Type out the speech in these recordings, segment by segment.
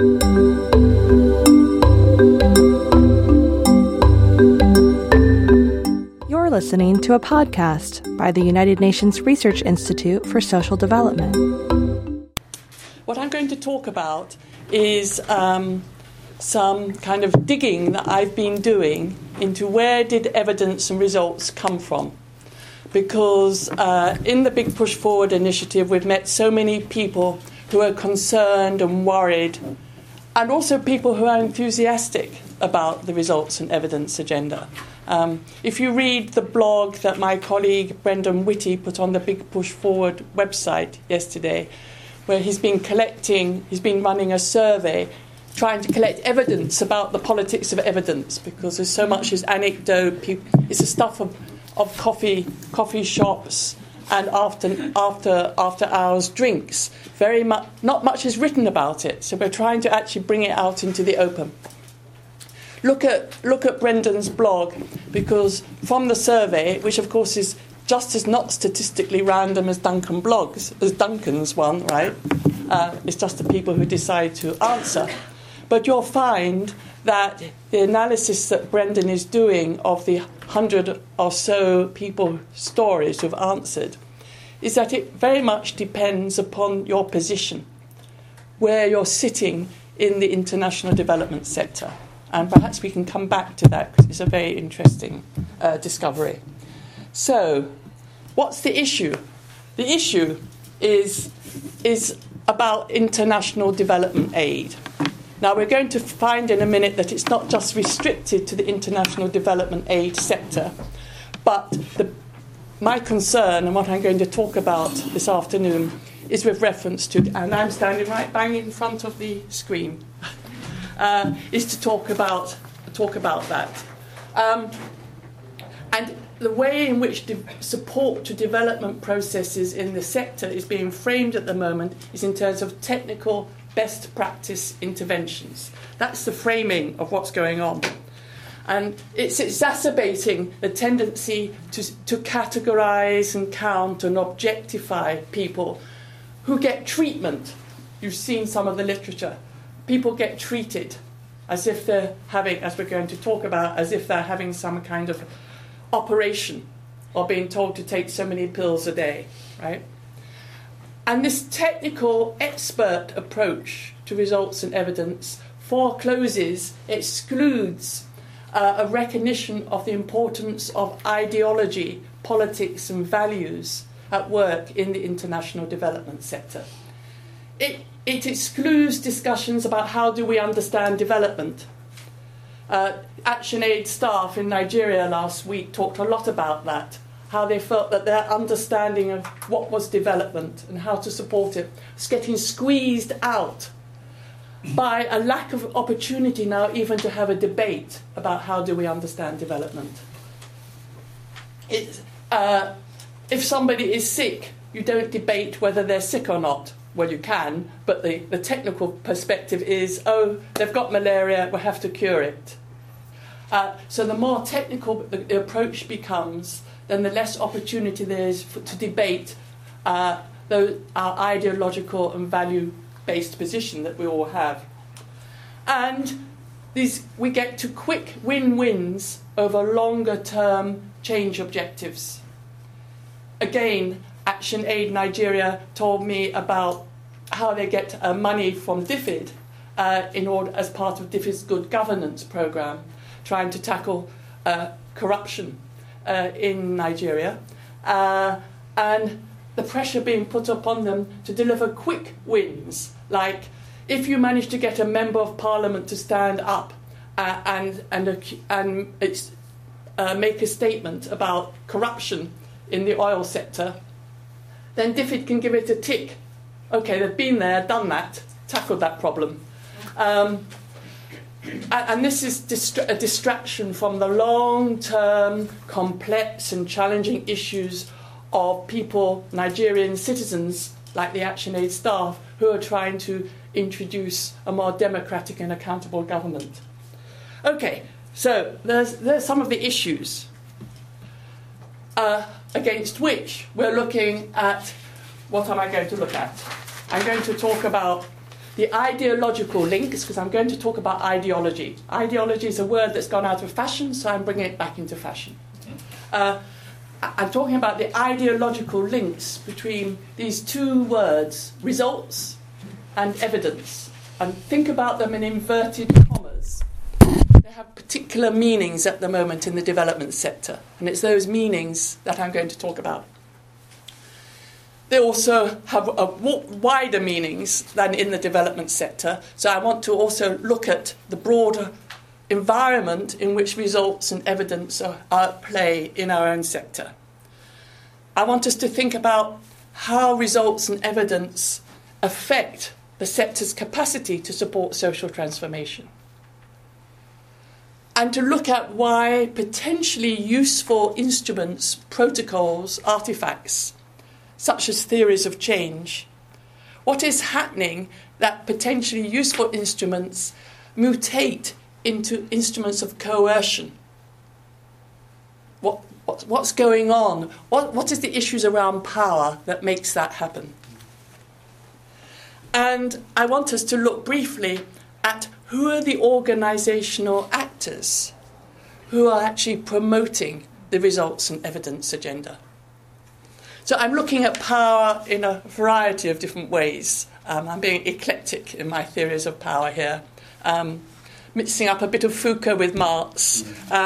You're listening to a podcast by the United Nations Research Institute for Social Development. What I'm going to talk about is some kind of digging that I've been doing into where did evidence and results come from. Because in the Big Push Forward initiative, we've met so many people who are concerned and worried, and also people who are enthusiastic about the results and evidence agenda. If you read the blog that my colleague Brendan Whitty put on the Big Push Forward website yesterday, where he's been running a survey trying to collect evidence about the politics of evidence, because there's so much is anecdote. It's the stuff of coffee shops and after hours drinks. Not much is written about it, so we're trying to actually bring it out into the open. Look at Brendan's blog, because from the survey, which of course is just as not statistically random as Duncan's one, right? It's just the people who decide to answer. But you'll find that the analysis that Brendan is doing of the 100 or so people stories who've answered is that it very much depends upon your position, where you're sitting in the international development sector. And perhaps we can come back to that because it's a very interesting discovery. So, what's the issue? The issue is about international development aid. Now, we're going to find in a minute that it's not just restricted to the international development aid sector, but my concern and what I'm going to talk about this afternoon is with reference to, and I'm standing right bang in front of the screen, is to talk about that. And the way in which support to development processes in the sector is being framed at the moment is in terms of technical best practice interventions. That's the framing of what's going on. And it's exacerbating the tendency to categorise and count and objectify people who get treatment. You've seen some of the literature. People get treated as if they're having, as we're going to talk about, as if they're having some kind of operation or being told to take so many pills a day, right? And this technical expert approach to results and evidence forecloses, excludes a recognition of the importance of ideology, politics and values at work in the international development sector. It excludes discussions about how do we understand development. ActionAid staff in Nigeria last week talked a lot about that, how they felt that their understanding of what was development and how to support it was getting squeezed out by a lack of opportunity now even to have a debate about how do we understand development. If somebody is sick, you don't debate whether they're sick or not. Well, you can, but the technical perspective is, oh, they've got malaria, we'll have to cure it. So the more technical the approach becomes, then the less opportunity there is to debate our ideological and value-based position that we all have. And we get to quick win-wins over longer-term change objectives. Again, ActionAid Nigeria told me about how they get money from DFID as part of DFID's good governance programme, trying to tackle corruption in Nigeria, and the pressure being put upon them to deliver quick wins, like if you manage to get a member of parliament to stand up and make a statement about corruption in the oil sector, then DFID can give it a tick. Okay, they've been there, done that, tackled that problem. And this is a distraction from the long-term, complex and challenging issues of people, Nigerian citizens, like the ActionAid staff, who are trying to introduce a more democratic and accountable government. Okay, so there's some of the issues against which we're looking at. What am I going to look at? I'm going to talk about the ideological links, because I'm going to talk about ideology. Ideology is a word that's gone out of fashion, so I'm bringing it back into fashion. I'm talking about the ideological links between these two words, results and evidence. And think about them in inverted commas. They have particular meanings at the moment in the development sector, and it's those meanings that I'm going to talk about. They also have wider meanings than in the development sector, so I want to also look at the broader environment in which results and evidence are at play in our own sector. I want us to think about how results and evidence affect the sector's capacity to support social transformation, and to look at why potentially useful instruments, protocols, artifacts, such as theories of change, what is happening that potentially useful instruments mutate into instruments of coercion. What's going on? What is the issues around power that makes that happen? And I want us to look briefly at who are the organisational actors who are actually promoting the results and evidence agenda. So I'm looking at power in a variety of different ways. I'm being eclectic in my theories of power here, mixing up a bit of Foucault with Marx.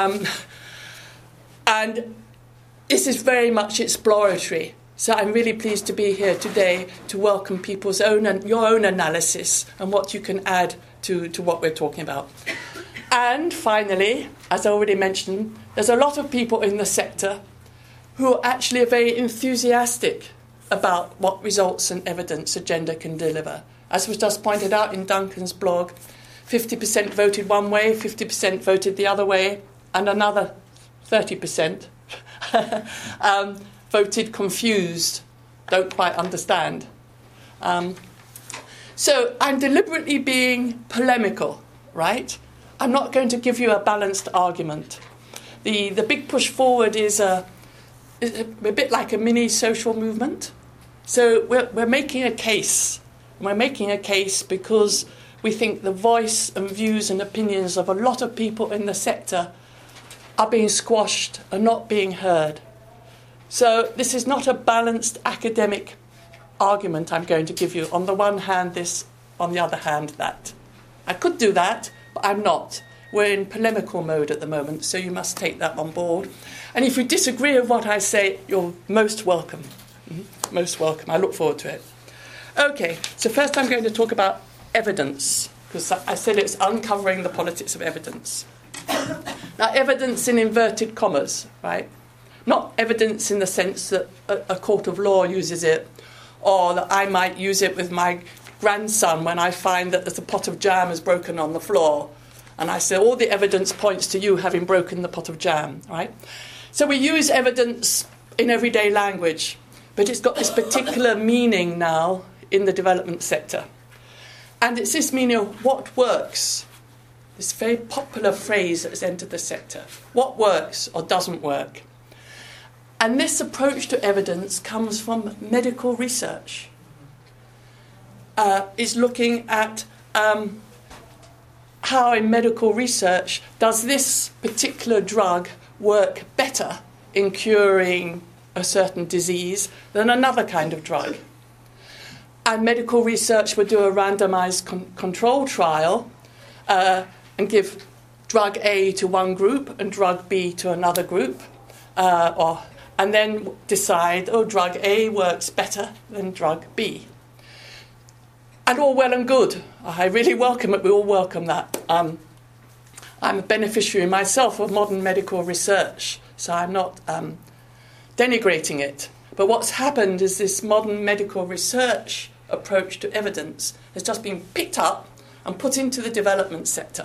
And this is very much exploratory. So I'm really pleased to be here today to welcome people's own and your own analysis and what you can add to what we're talking about. And finally, as I already mentioned, there's a lot of people in the sector who are actually very enthusiastic about what results and evidence agenda can deliver. As was just pointed out in Duncan's blog, 50% voted one way, 50% voted the other way, and another 30% voted confused, don't quite understand. So I'm deliberately being polemical, right? I'm not going to give you a balanced argument. The big push forward is a bit like a mini social movement. So we're making a case. We're making a case because we think the voice and views and opinions of a lot of people in the sector are being squashed and not being heard. So this is not a balanced academic argument I'm going to give you. On the one hand this, on the other hand that. I could do that, but I'm not. We're in polemical mode at the moment, so you must take that on board. And if you disagree with what I say, you're most welcome. Most welcome. I look forward to it. Okay, so first I'm going to talk about evidence, because I said it's uncovering the politics of evidence. Now, evidence in inverted commas, right? Not evidence in the sense that a court of law uses it, or that I might use it with my grandson when I find that there's a pot of jam is broken on the floor. And I say, all the evidence points to you having broken the pot of jam, right? So we use evidence in everyday language, but it's got this particular meaning now in the development sector. And it's this meaning of what works, this very popular phrase that has entered the sector. What works or doesn't work? And this approach to evidence comes from medical research. It's looking at how in medical research does this particular drug work better in curing a certain disease than another kind of drug. And medical research would do a randomized control trial and give drug A to one group and drug B to another group, and then decide, drug A works better than drug B. And all well and good. I really welcome it. We all welcome that. I'm a beneficiary myself of modern medical research, so I'm not denigrating it. But what's happened is this modern medical research approach to evidence has just been picked up and put into the development sector.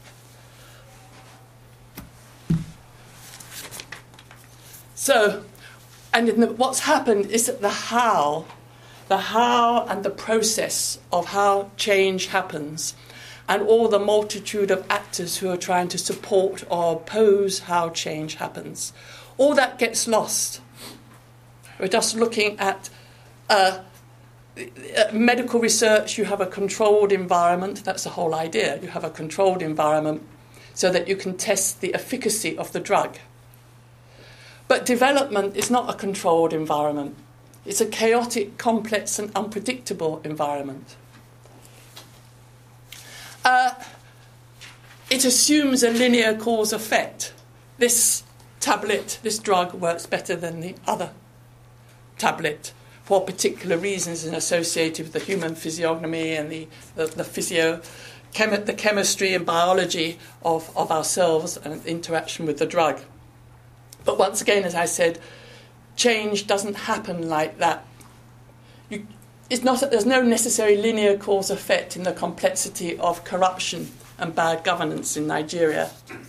So, what's happened is that the how and the process of how change happens, and all the multitude of actors who are trying to support or oppose how change happens, all that gets lost. We're just looking at medical research, you have a controlled environment. That's the whole idea. You have a controlled environment so that you can test the efficacy of the drug. But development is not a controlled environment. It's a chaotic, complex, and unpredictable environment. It assumes a linear cause-effect. This tablet, this drug, works better than the other tablet for particular reasons and associated with the human physiognomy and the chemistry and biology of ourselves and interaction with the drug. But once again, as I said, change doesn't happen like that. There's no necessary linear cause-effect in the complexity of corruption and bad governance in Nigeria.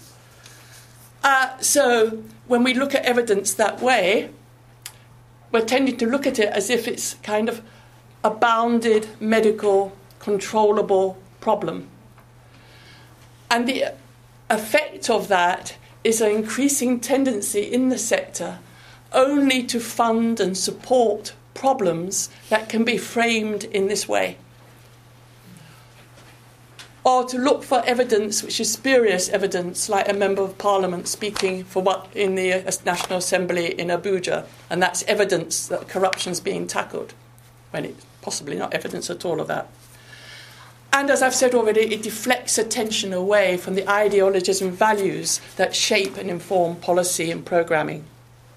So when we look at evidence that way, we're tending to look at it as if it's kind of a bounded, medical, controllable problem. And the effect of that is an increasing tendency in the sector only to fund and support problems that can be framed in this way, or to look for evidence which is spurious evidence, like a member of parliament speaking for what in the National Assembly in Abuja, and that's evidence that corruption's being tackled, when it's possibly not evidence at all of that. And as I've said already, it deflects attention away from the ideologies and values that shape and inform policy and programming.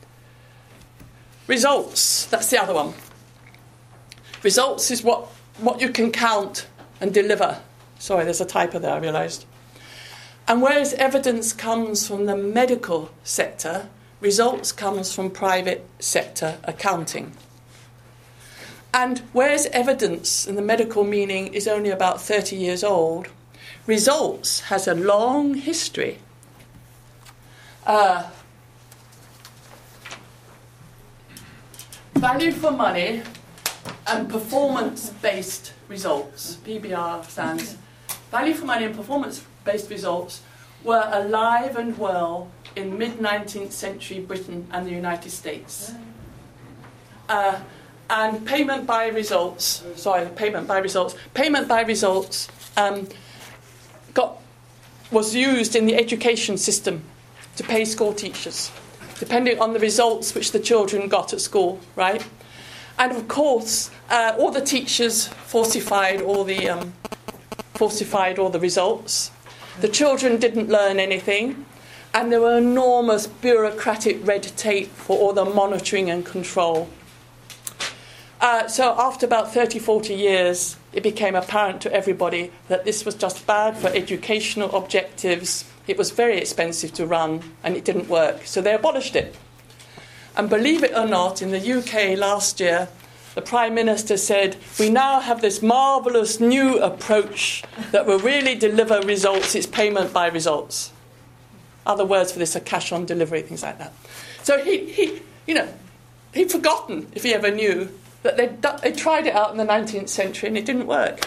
Results, that's the other one. Results is what you can count and deliver. Sorry, there's a typo there, I realised. And whereas evidence comes from the medical sector, results comes from private sector accounting. And whereas evidence in the medical meaning is only about 30 years old, results has a long history. Value for money and performance-based results, PBR stands. Value for money and performance-based results were alive and well in mid-19th century Britain and the United States. And payment by results was used in the education system to pay school teachers, depending on the results which the children got at school, right? And of course, all the teachers falsified all the results. The children didn't learn anything, and there were enormous bureaucratic red tape for all the monitoring and control. So after about 30, 40 years, it became apparent to everybody that this was just bad for educational objectives. It was very expensive to run, and it didn't work. So they abolished it. And believe it or not, in the UK last year, the Prime Minister said, we now have this marvellous new approach that will really deliver results. It's payment by results. Other words for this are cash on delivery, things like that. So he'd forgotten, if he ever knew, that they tried it out in the 19th century and it didn't work.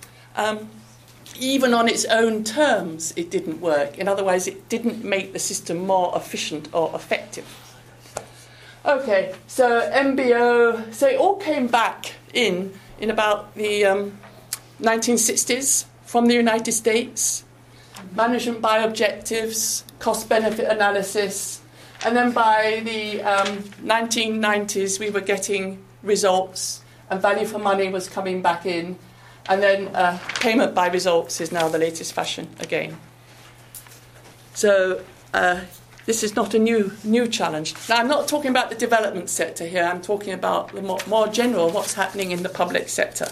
Even on its own terms, it didn't work. In other words, it didn't make the system more efficient or effective. Okay, so MBO, so it all came back in about the 1960s from the United States. Management by objectives, cost-benefit analysis, and then by the 1990s we were getting results, and value for money was coming back in, and then payment by results is now the latest fashion again. So this is not a new challenge. Now, I'm not talking about the development sector here. I'm talking about the more general, what's happening in the public sector.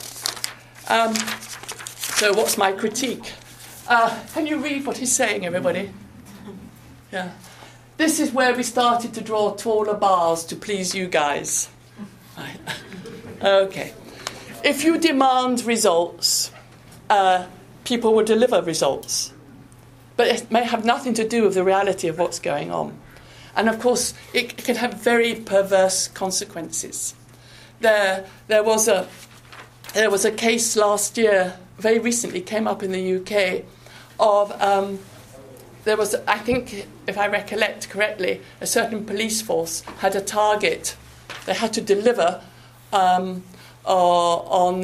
So what's my critique? Can you read what he's saying, everybody? Yeah. This is where we started to draw taller bars to please you guys. Right. Okay. If you demand results, people will deliver results. But it may have nothing to do with the reality of what's going on. And of course, it can have very perverse consequences. There was a case last year, very recently, came up in the UK, of there was, I think, if I recollect correctly, a certain police force had a target. They had to deliver on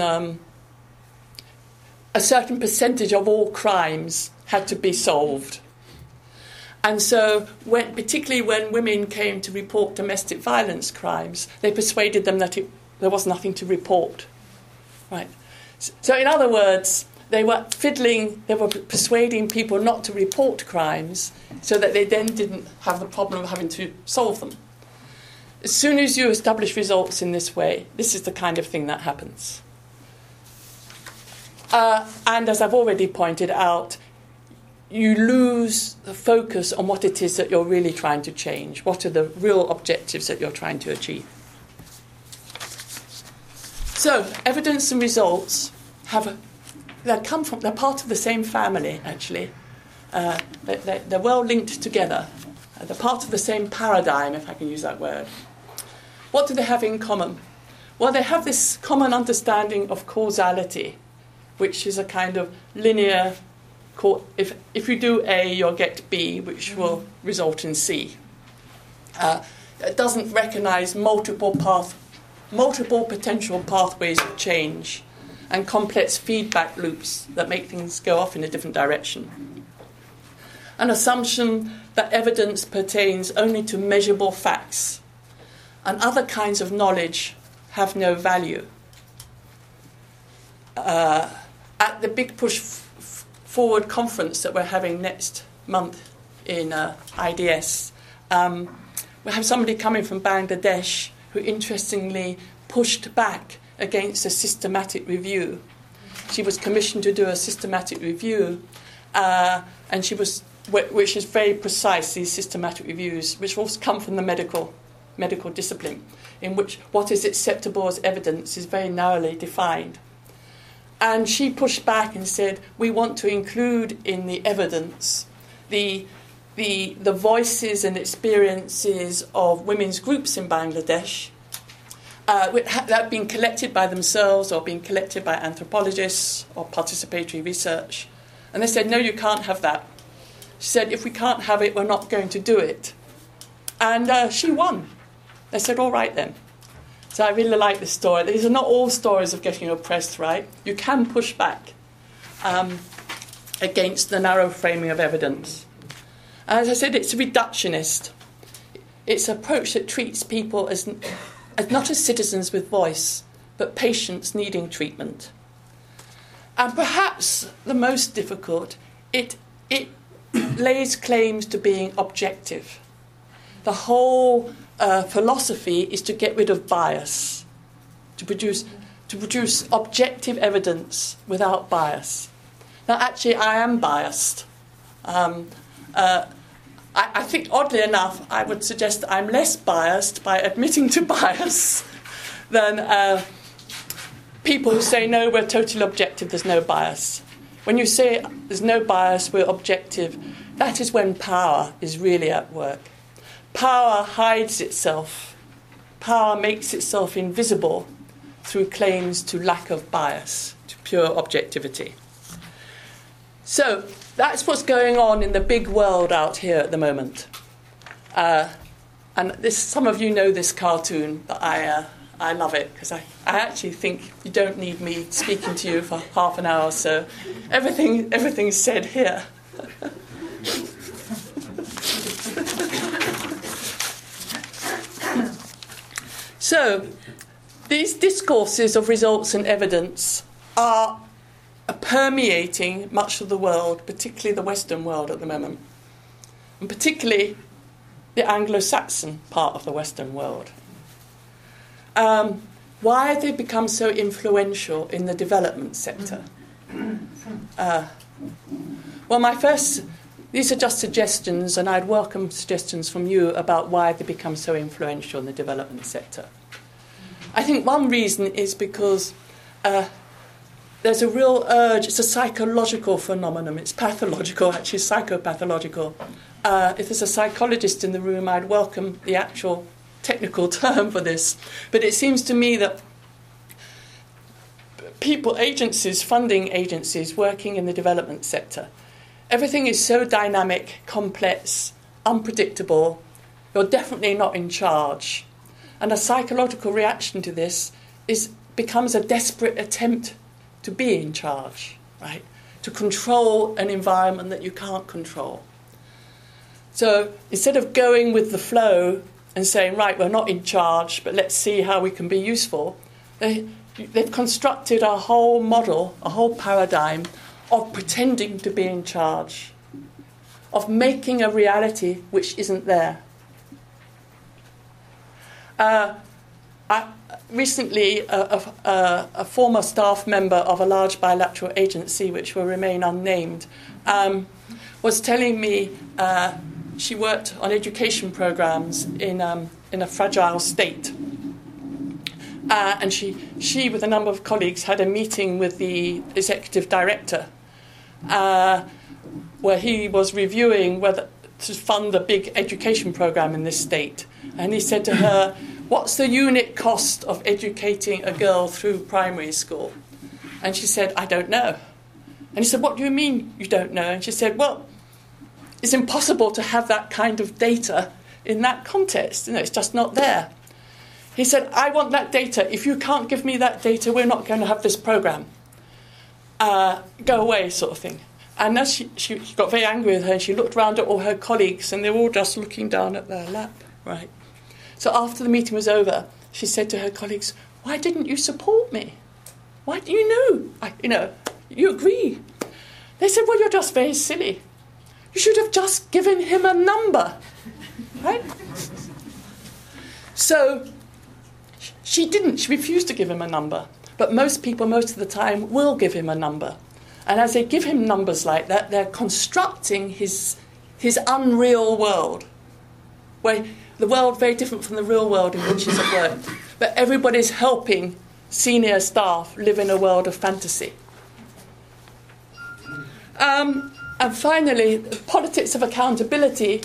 a certain percentage of all crimes had to be solved. And so, particularly when women came to report domestic violence crimes, they persuaded them that there was nothing to report. Right. So, in other words, they were persuading people not to report crimes so that they then didn't have the problem of having to solve them. As soon as you establish results in this way, this is the kind of thing that happens. And as I've already pointed out, you lose the focus on what it is that you're really trying to change. What are the real objectives that you're trying to achieve? So, evidence and results they're part of the same family, actually. They're well linked together. They're part of the same paradigm, if I can use that word. What do they have in common? Well, they have this common understanding of causality, which is a kind of linear. If you do A, you'll get B, which will result in C. It doesn't recognise multiple potential pathways of change and complex feedback loops that make things go off in a different direction. An assumption that evidence pertains only to measurable facts and other kinds of knowledge have no value. At the Big Push Forward conference that we're having next month in IDS, we have somebody coming from Bangladesh who interestingly pushed back against a systematic review. She was commissioned to do a systematic review, and which is very precise, these systematic reviews, which also come from the medical discipline, in which what is acceptable as evidence is very narrowly defined. And she pushed back and said, we want to include in the evidence the voices and experiences of women's groups in Bangladesh that have been collected by themselves or been collected by anthropologists or participatory research. And they said, no, you can't have that. She said, if we can't have it, we're not going to do it. And she won. They said, all right then. So I really like this story. These are not all stories of getting oppressed, right? You can push back against the narrow framing of evidence. As I said, it's reductionist. It's an approach that treats people as not as citizens with voice, but patients needing treatment. And perhaps the most difficult, it lays claims to being objective. The whole philosophy is to get rid of bias, to produce objective evidence without bias. Now, actually, I am biased. I think, oddly enough, I would suggest that I'm less biased by admitting to bias than people who say, no, we're totally objective, there's no bias. When you say there's no bias, we're objective, that is when power is really at work. Power hides itself. Power makes itself invisible through claims to lack of bias, to pure objectivity. So that's what's going on in the big world out here at the moment. And some of you know this cartoon, but I love it because I actually think you don't need me speaking to you for half an hour or so. Everything's said here. So, these discourses of results and evidence are permeating much of the world, particularly the Western world at the moment, and particularly the Anglo-Saxon part of the Western world. Why have they become so influential in the development sector? These are just suggestions, and I'd welcome suggestions from you about why they become so influential in the development sector. I think one reason is because there's a real urge, it's a psychological phenomenon, it's pathological, actually psychopathological. If there's a psychologist in the room, I'd welcome the actual technical term for this. But it seems to me that funding agencies working in the development sector, everything is so dynamic, complex, unpredictable. You're definitely not in charge. And a psychological reaction to this is becomes a desperate attempt to be in charge, right? To control an environment that you can't control. So instead of going with the flow and saying, right, we're not in charge, but let's see how we can be useful, they've constructed a whole model, a whole paradigm of pretending to be in charge, of making a reality which isn't there. Recently, a former staff member of a large bilateral agency, which will remain unnamed, was telling me she worked on education programs in a fragile state. And she, with a number of colleagues, had a meeting with the executive director where he was reviewing whether to fund a big education program in this state. And he said to her, what's the unit cost of educating a girl through primary school? And she said, I don't know. And he said, what do you mean you don't know? And she said, well, it's impossible to have that kind of data in that context. It's just not there. He said, I want that data. If you can't give me that data, we're not going to have this program. Go away, sort of thing. And as she got very angry with her, and she looked around at all her colleagues, and they were all just looking down at their lap, right? So after the meeting was over, she said to her colleagues, why didn't you support me? Why do you know? You agree. They said, well, you're just very silly. You should have just given him a number, right? So she didn't. She refused to give him a number. But most people, most of the time, will give him a number. And as they give him numbers like that, they're constructing his unreal world, where the world very different from the real world in which he's at work. But everybody's helping senior staff live in a world of fantasy. And finally, politics of accountability.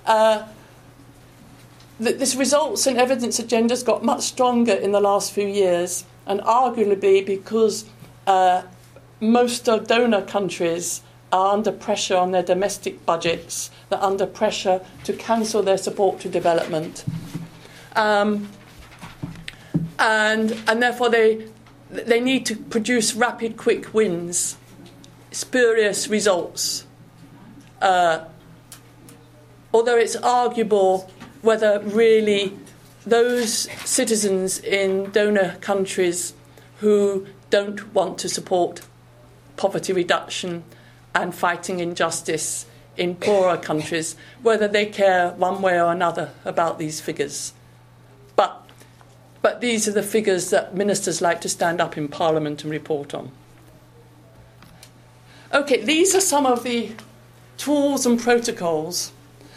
This results and evidence agenda's got much stronger in the last few years, and arguably because most of donor countries are under pressure on their domestic budgets. They're under pressure to cancel their support to development. And therefore they need to produce rapid, quick wins, spurious results. Although it's arguable whether really those citizens in donor countries who don't want to support poverty reduction and fighting injustice in poorer countries, whether they care one way or another about these figures. But these are the figures that ministers like to stand up in Parliament and report on. Okay, these are some of the tools and protocols.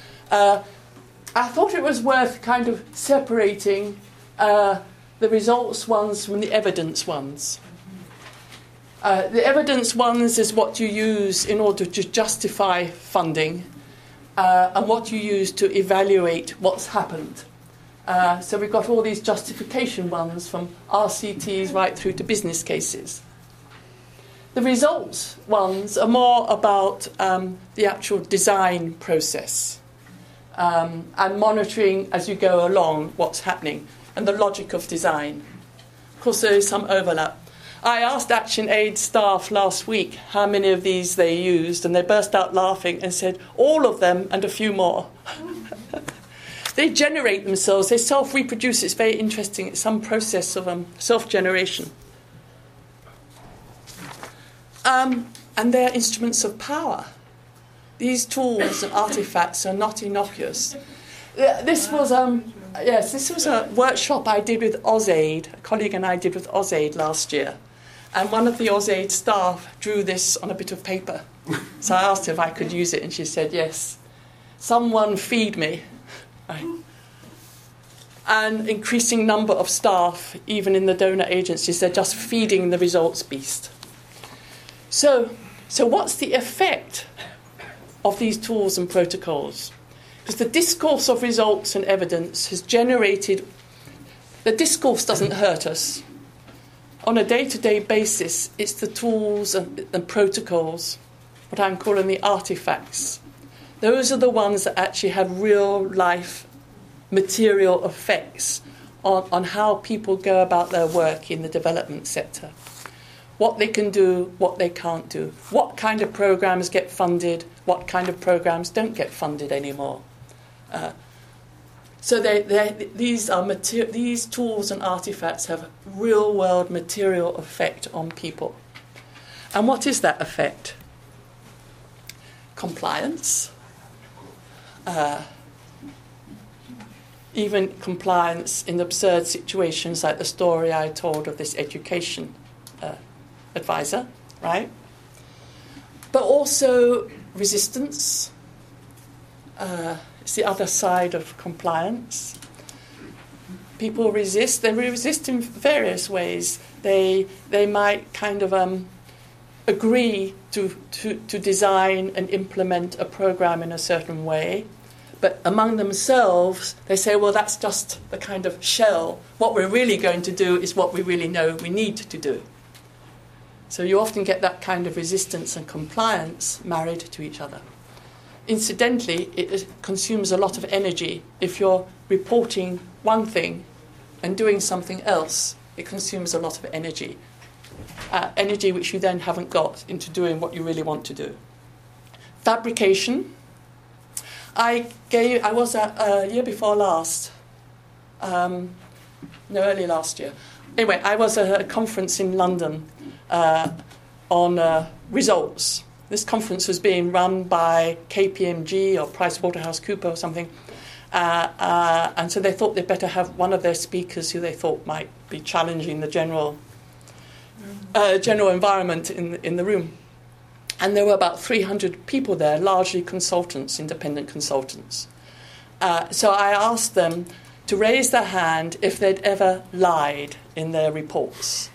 I thought it was worth kind of separating the results ones from the evidence ones. The evidence ones is what you use in order to justify funding and what you use to evaluate what's happened. So we've got all these justification ones from RCTs right through to business cases. The results ones are more about the actual design process and monitoring as you go along what's happening and the logic of design. Of course, there is some overlap. I asked Action Aid staff last week how many of these they used, and they burst out laughing and said, all of them and a few more. They generate themselves, they self-reproduce. It's very interesting. It's some process of self-generation. And they're instruments of power. These tools and artifacts are not innocuous. This was a workshop I did with AusAid. A colleague and I did with AusAid last year. And one of the AusAid staff drew this on a bit of paper. So I asked her if I could use it, and she said yes. Someone feed me. Right. And increasing number of staff, even in the donor agencies, they're just feeding the results beast. So what's the effect of these tools and protocols? Because the discourse of results and evidence has generated... The discourse doesn't hurt us. On a day-to-day basis, it's the tools and protocols, what I'm calling the artifacts. Those are the ones that actually have real-life material effects on how people go about their work in the development sector. What they can do, what they can't do. What kind of programs get funded, what kind of programs don't get funded anymore. So these tools and artifacts have real-world material effect on people. And what is that effect? Compliance. Even compliance in absurd situations like the story I told of this education advisor, right? But also resistance. It's the other side of compliance. People resist. They resist in various ways. They might kind of agree to design and implement a program in a certain way, but among themselves they say, well, that's just the kind of shell. What we're really going to do is what we really know we need to do. So you often get that kind of resistance and compliance married to each other. Incidentally, it consumes a lot of energy. If you're reporting one thing and doing something else, it consumes a lot of energy. Energy which you then haven't got into doing what you really want to do. Fabrication. I was at year before last, early last year. Anyway, I was at a conference in London on results. This conference was being run by KPMG or PricewaterhouseCoopers or something. And so they thought they'd better have one of their speakers who they thought might be challenging the general environment in the room. And there were about 300 people there, largely consultants, independent consultants. So I asked them to raise their hand if they'd ever lied in their reports.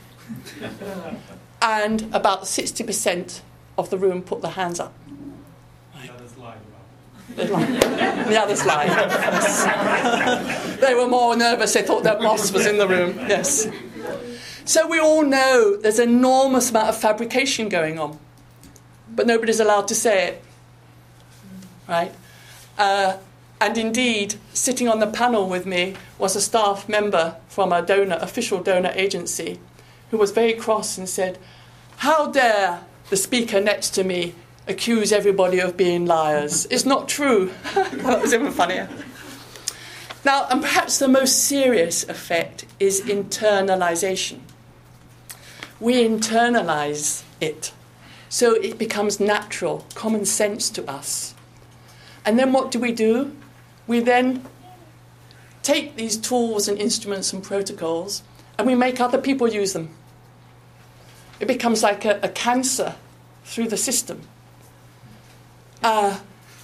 And about 60% of the room put their hands up. Right. The others lied. The others lied. They were more nervous. They thought their boss was in the room. Yes. So we all know there's an enormous amount of fabrication going on, but nobody's allowed to say it. Right? And indeed, sitting on the panel with me was a staff member from a official donor agency, who was very cross and said, "How dare the speaker next to me accuse everybody of being liars? It's not true." That was even funnier. Now, and perhaps the most serious effect is internalization. We internalize it, so it becomes natural, common sense to us. And then what do? We then take these tools and instruments and protocols and we make other people use them. It becomes like a cancer through the system. And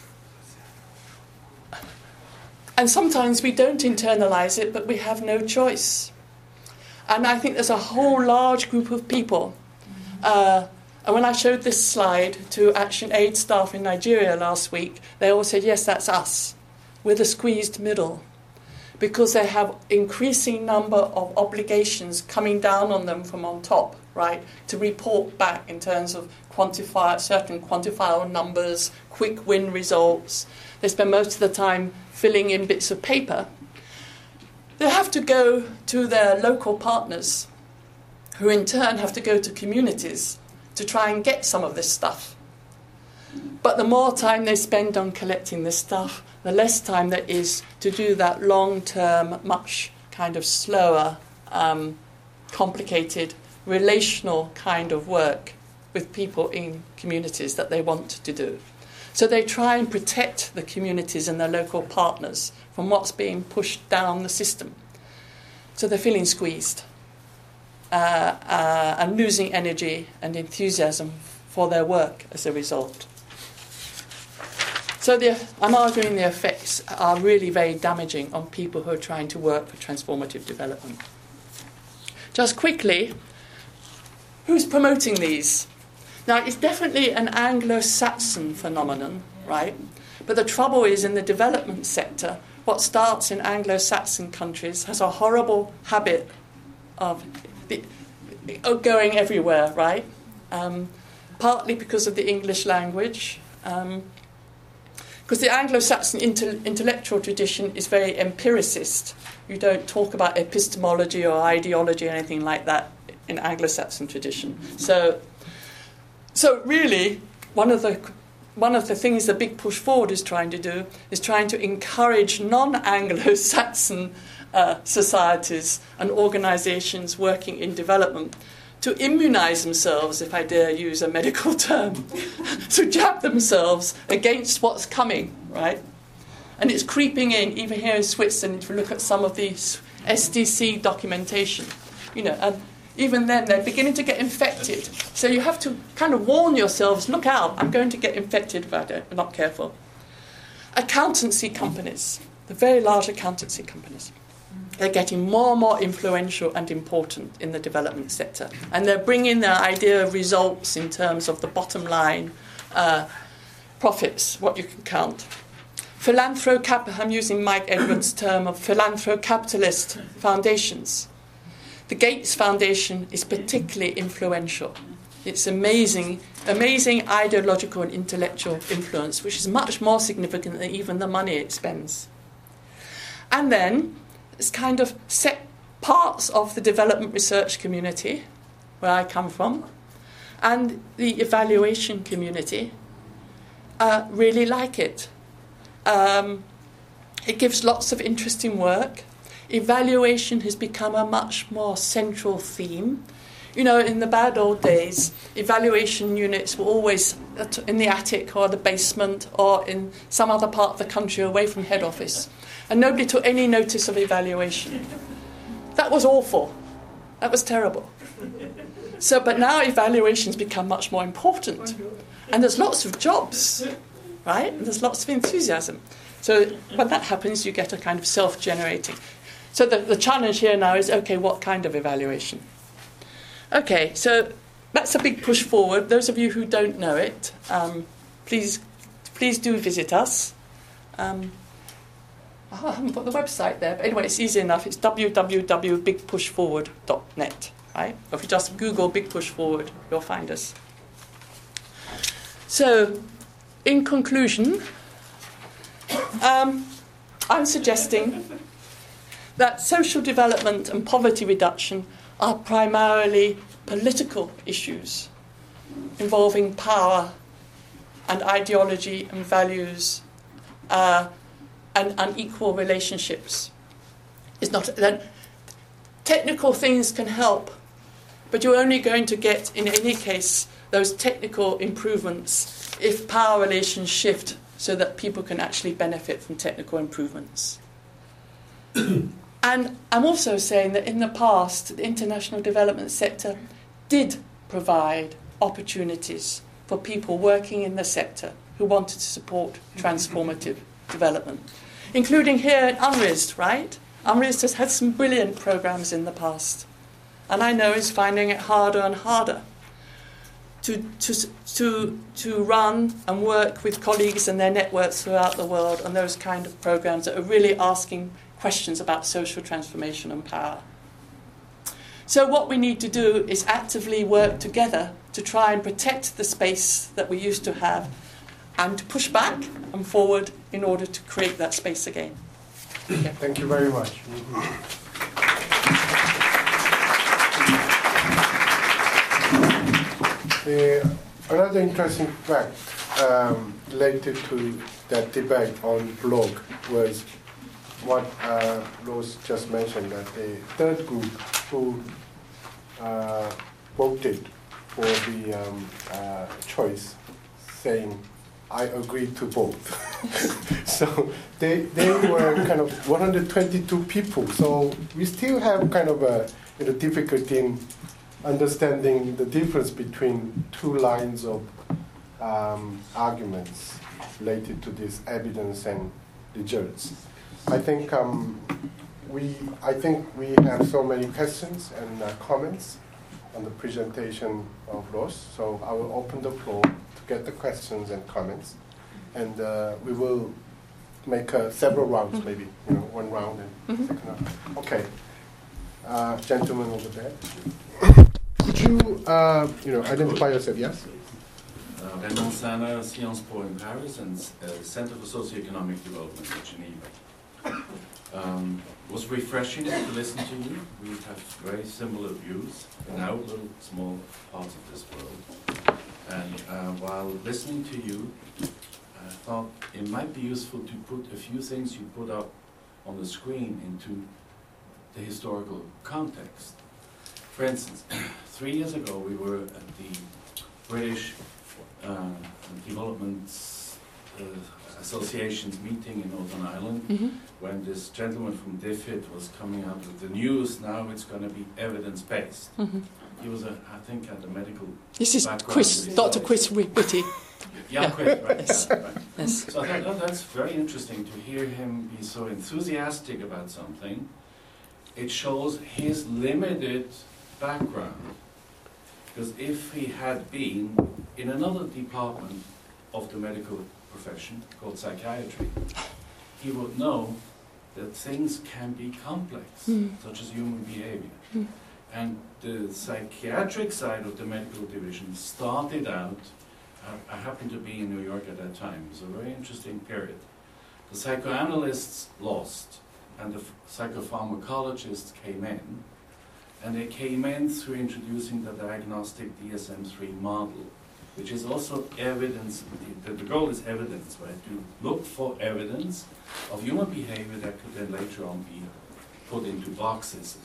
sometimes we don't internalize it, but we have no choice. And I think there's a whole large group of people. And when I showed this slide to Action Aid staff in Nigeria last week, they all said, yes, that's us. We're the squeezed middle. Because they have increasing number of obligations coming down on them from on top, right, to report back in terms of certain quantifiable numbers, quick win results. They spend most of the time filling in bits of paper. They have to go to their local partners, who in turn have to go to communities to try and get some of this stuff. But the more time they spend on collecting this stuff, the less time there is to do that long-term, much kind of slower, complicated, relational kind of work with people in communities that they want to do. So they try and protect the communities and their local partners from what's being pushed down the system. So they're feeling squeezed and losing energy and enthusiasm for their work as a result. So I'm arguing the effects are really very damaging on people who are trying to work for transformative development. Just quickly, who's promoting these? Now, it's definitely an Anglo-Saxon phenomenon, right? But the trouble is, in the development sector, what starts in Anglo-Saxon countries has a horrible habit of going everywhere, right? Partly because of the English language. Because the Anglo-Saxon intellectual tradition is very empiricist. You don't talk about epistemology or ideology or anything like that in Anglo-Saxon tradition. So really, one of the things the Big Push Forward is trying to do is trying to encourage non-Anglo-Saxon societies and organisations working in development to immunise themselves, if I dare use a medical term, to jab themselves against what's coming, right? And it's creeping in, even here in Switzerland, if you look at some of the SDC documentation, and even then they're beginning to get infected. So you have to kind of warn yourselves, look out, I'm going to get infected if I'm not careful. Accountancy companies, the very large accountancy companies, they're getting more and more influential and important in the development sector. And they're bringing their idea of results in terms of the bottom line profits, what you can count. I'm using Mike Edwards' term of philanthrocapitalist foundations. The Gates Foundation is particularly influential. It's amazing ideological and intellectual influence, which is much more significant than even the money it spends. And then it's kind of set parts of the development research community, where I come from, and the evaluation community really like it. It gives lots of interesting work. Evaluation has become a much more central theme. In the bad old days, evaluation units were always in the attic or the basement or in some other part of the country away from head office. And nobody took any notice of evaluation. That was awful. That was terrible. But now evaluation's become much more important. And there's lots of jobs, right? And there's lots of enthusiasm. So when that happens, you get a kind of self-generating. So the challenge here now is, okay, what kind of evaluation? Okay, so that's a big push forward. Those of you who don't know it, please do visit us. I haven't put the website there, but anyway, it's easy enough. It's www.bigpushforward.net, right? Or if you just Google Big Push Forward, you'll find us. So, in conclusion, I'm suggesting that social development and poverty reduction are primarily political issues involving power and ideology and values and unequal relationships. It's not that technical things can help, but you're only going to get, in any case, those technical improvements if power relations shift so that people can actually benefit from technical improvements. And I'm also saying that in the past, the international development sector did provide opportunities for people working in the sector who wanted to support transformative development, including here at UNRISD, right? UNRISD has had some brilliant programs in the past, and I know is finding it harder and harder to run and work with colleagues and their networks throughout the world on those kind of programs that are really asking questions about social transformation and power. So what we need to do is actively work together to try and protect the space that we used to have and to push back and forward in order to create that space again. Yeah. Thank you very much. Another interesting fact related to that debate on blog was what Rose just mentioned, that the third group who voted for the choice, saying, I agree to both. So they were kind of 122 people. So we still have kind of a difficulty in understanding the difference between two lines of arguments related to this evidence and results. I think we have so many questions and comments on the presentation of Ross. So I will open the floor to get the questions and comments, and we will make several rounds, maybe one round and second round. Okay, gentleman over there. Could you identify yourself? Yes. Raymond Sana, Sciences Po in Paris, and Center for Socioeconomic Development in Geneva. It was refreshing to listen to you. We have very similar views in our little small parts of this world. And while listening to you, I thought it might be useful to put a few things you put up on the screen into the historical context. For instance, 3 years ago we were at the British Development Association's meeting in Northern Ireland, when this gentleman from DFID was coming out with the news. Now it's going to be evidence-based. He was, I think, had a medical This is background. Dr. Chris Whitty. Yeah, Chris, right. Yes. Yeah, right. Yes. So I thought, oh, that's very interesting to hear him be so enthusiastic about something. It shows his limited background. Because if he had been in another department of the medical profession called psychiatry, he would know that things can be complex, such as human behavior. And the psychiatric side of the medical division started out, I happened to be in New York at that time, it was a very interesting period. The psychoanalysts lost, and the psychopharmacologists came in, and they came in through introducing the diagnostic DSM-3 model, which is also evidence. The goal is evidence, right? To look for evidence of human behavior that could then later on be put into boxes.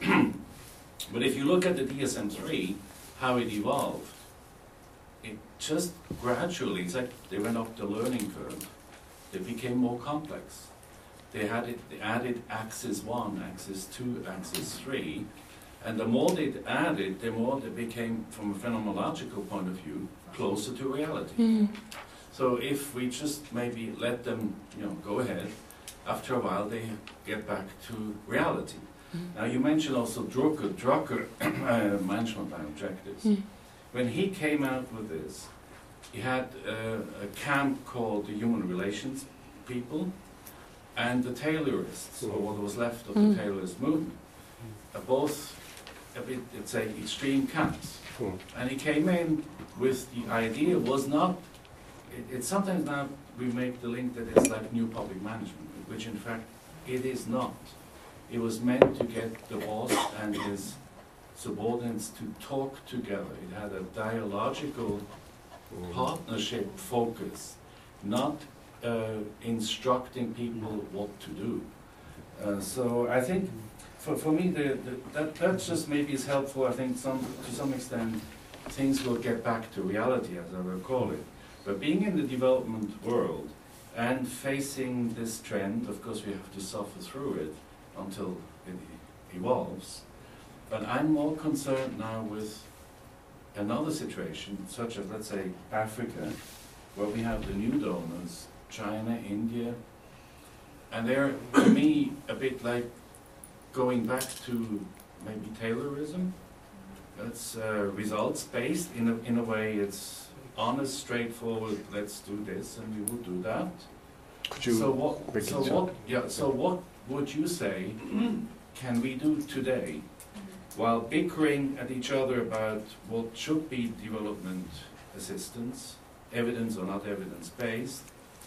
But if you look at the DSM-3, how it evolved, it just gradually, it's like they went up the learning curve. They became more complex. They added axis 1, axis 2, axis 3, and the more they added, the more they became, from a phenomenological point of view, closer to reality. So if we just maybe let them, go ahead, after a while they get back to reality. Now you mentioned also Drucker management by objectives. When he came out with this, he had a camp called the Human Relations people and the Taylorists, or what was left of the Taylorist movement, both a bit, let's say, extreme camps. And he came in with the idea was not, it's sometimes now we make the link that it's like new public management, which in fact it is not. It was meant to get the boss and his subordinates to talk together. It had a dialogical partnership focus, not instructing people what to do. So I think for me that just maybe is helpful. I think to some extent things will get back to reality, as I will call it. But being in the development world and facing this trend, of course we have to suffer through it until it evolves. But I'm more concerned now with another situation, such as, let's say, Africa, where we have the new donors, China, India, and they're, to me, a bit like going back to maybe Taylorism. It's results-based. In a way, it's honest, straightforward, let's do this, and we will do that. Could you so what would you say can we do today, while bickering at each other about what should be development assistance, evidence or not evidence-based,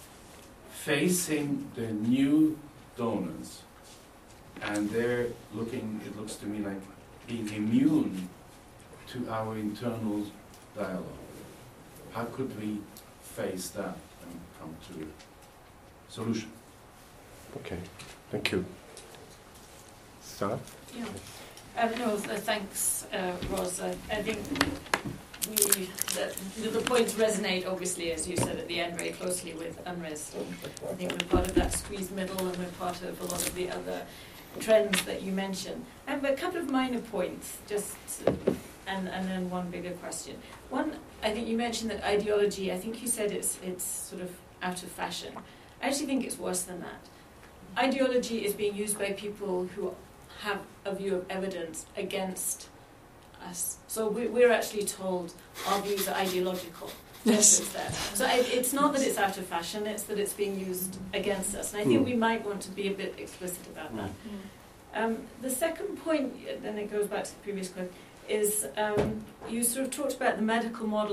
facing the new donors, and they're looking, it looks to me like being immune to our internal dialogue. How could we face that and come to a solution? Okay, thank you. Sarah? Yeah. No, thanks, Ros. I think the points resonate, obviously, as you said at the end, very closely with unrest. I think we're part of that squeezed middle, and we're part of a lot of the other trends that you mentioned. And a couple of minor points, and then one bigger question. One, I think you mentioned that ideology, I think you said it's sort of out of fashion. I actually think it's worse than that. Ideology is being used by people who have a view of evidence against us. So we're actually told our views are ideological. Yes. So it's not that it's out of fashion, it's that it's being used against us. And I think we might want to be a bit explicit about that. The second point, then it goes back to the previous question, is you sort of talked about the medical model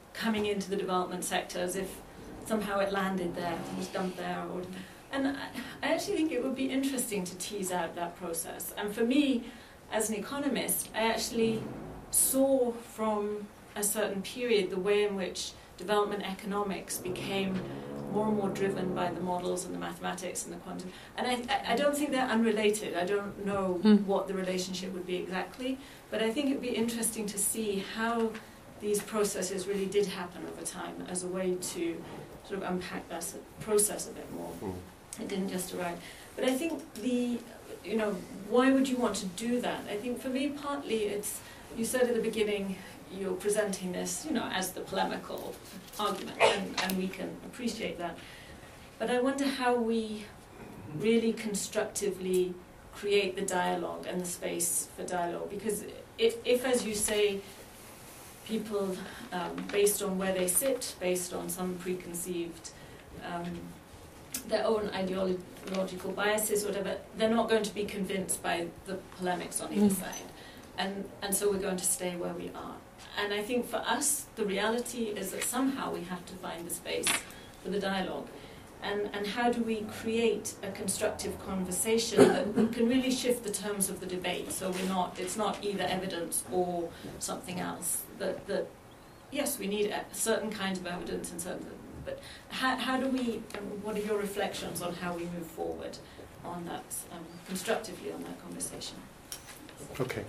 coming into the development sector as if somehow it landed there, it was dumped there. And I actually think it would be interesting to tease out that process. And for me, as an economist, I actually saw from a certain period the way in which development economics became more and more driven by the models and the mathematics and the quantum. And I don't think they're unrelated. I don't know what the relationship would be exactly, but I think it would be interesting to see how these processes really did happen over time as a way to sort of unpack that process a bit more. It didn't just arrive. But I think why would you want to do that? I think for me, partly it's, you said at the beginning, you're presenting this, as the polemical argument, and we can appreciate that. But I wonder how we really constructively create the dialogue and the space for dialogue. Because if as you say, people, based on where they sit, based on some preconceived, their own ideological biases, whatever, they're not going to be convinced by the polemics on either side. And so we're going to stay where we are. And I think for us, the reality is that somehow we have to find the space for the dialogue. And how do we create a constructive conversation that can really shift the terms of the debate? So it's not either evidence or something else. That yes, we need certain kinds of evidence and certain. But how do we? What are your reflections on how we move forward on that constructively on that conversation? Okay.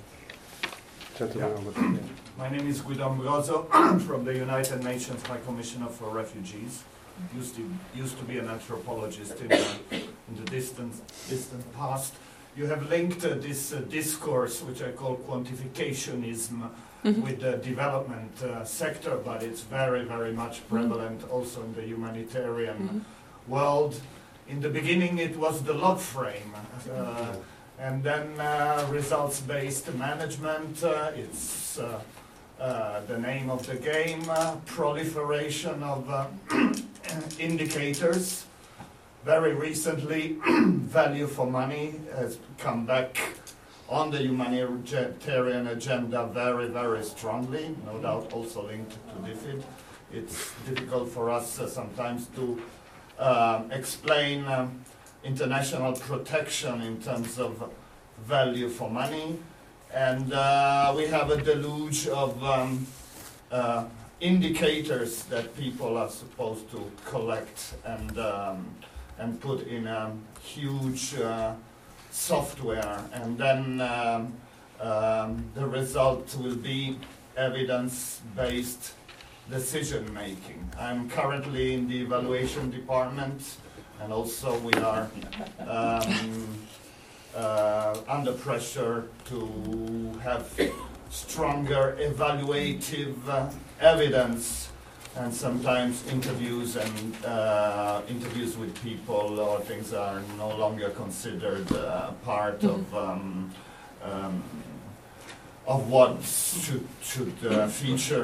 My name is Guido Ambrosio from the United Nations High Commissioner for Refugees. Used to be an anthropologist in the distant past. You have linked this discourse, which I call quantificationism, with the development sector, but it's very, very much prevalent also in the humanitarian world. In the beginning, it was the log frame. And then results-based management, it's the name of the game, proliferation of indicators. Very recently, value for money has come back on the humanitarian agenda very, very strongly, no doubt also linked to DFID. It's difficult for us sometimes to explain international protection in terms of value for money, and we have a deluge of indicators that people are supposed to collect and put in a huge software, and then the result will be evidence-based decision making. I'm currently in the evaluation department, and also we are under pressure to have stronger evaluative evidence, and sometimes interviews with people or things are no longer considered part of what should feature,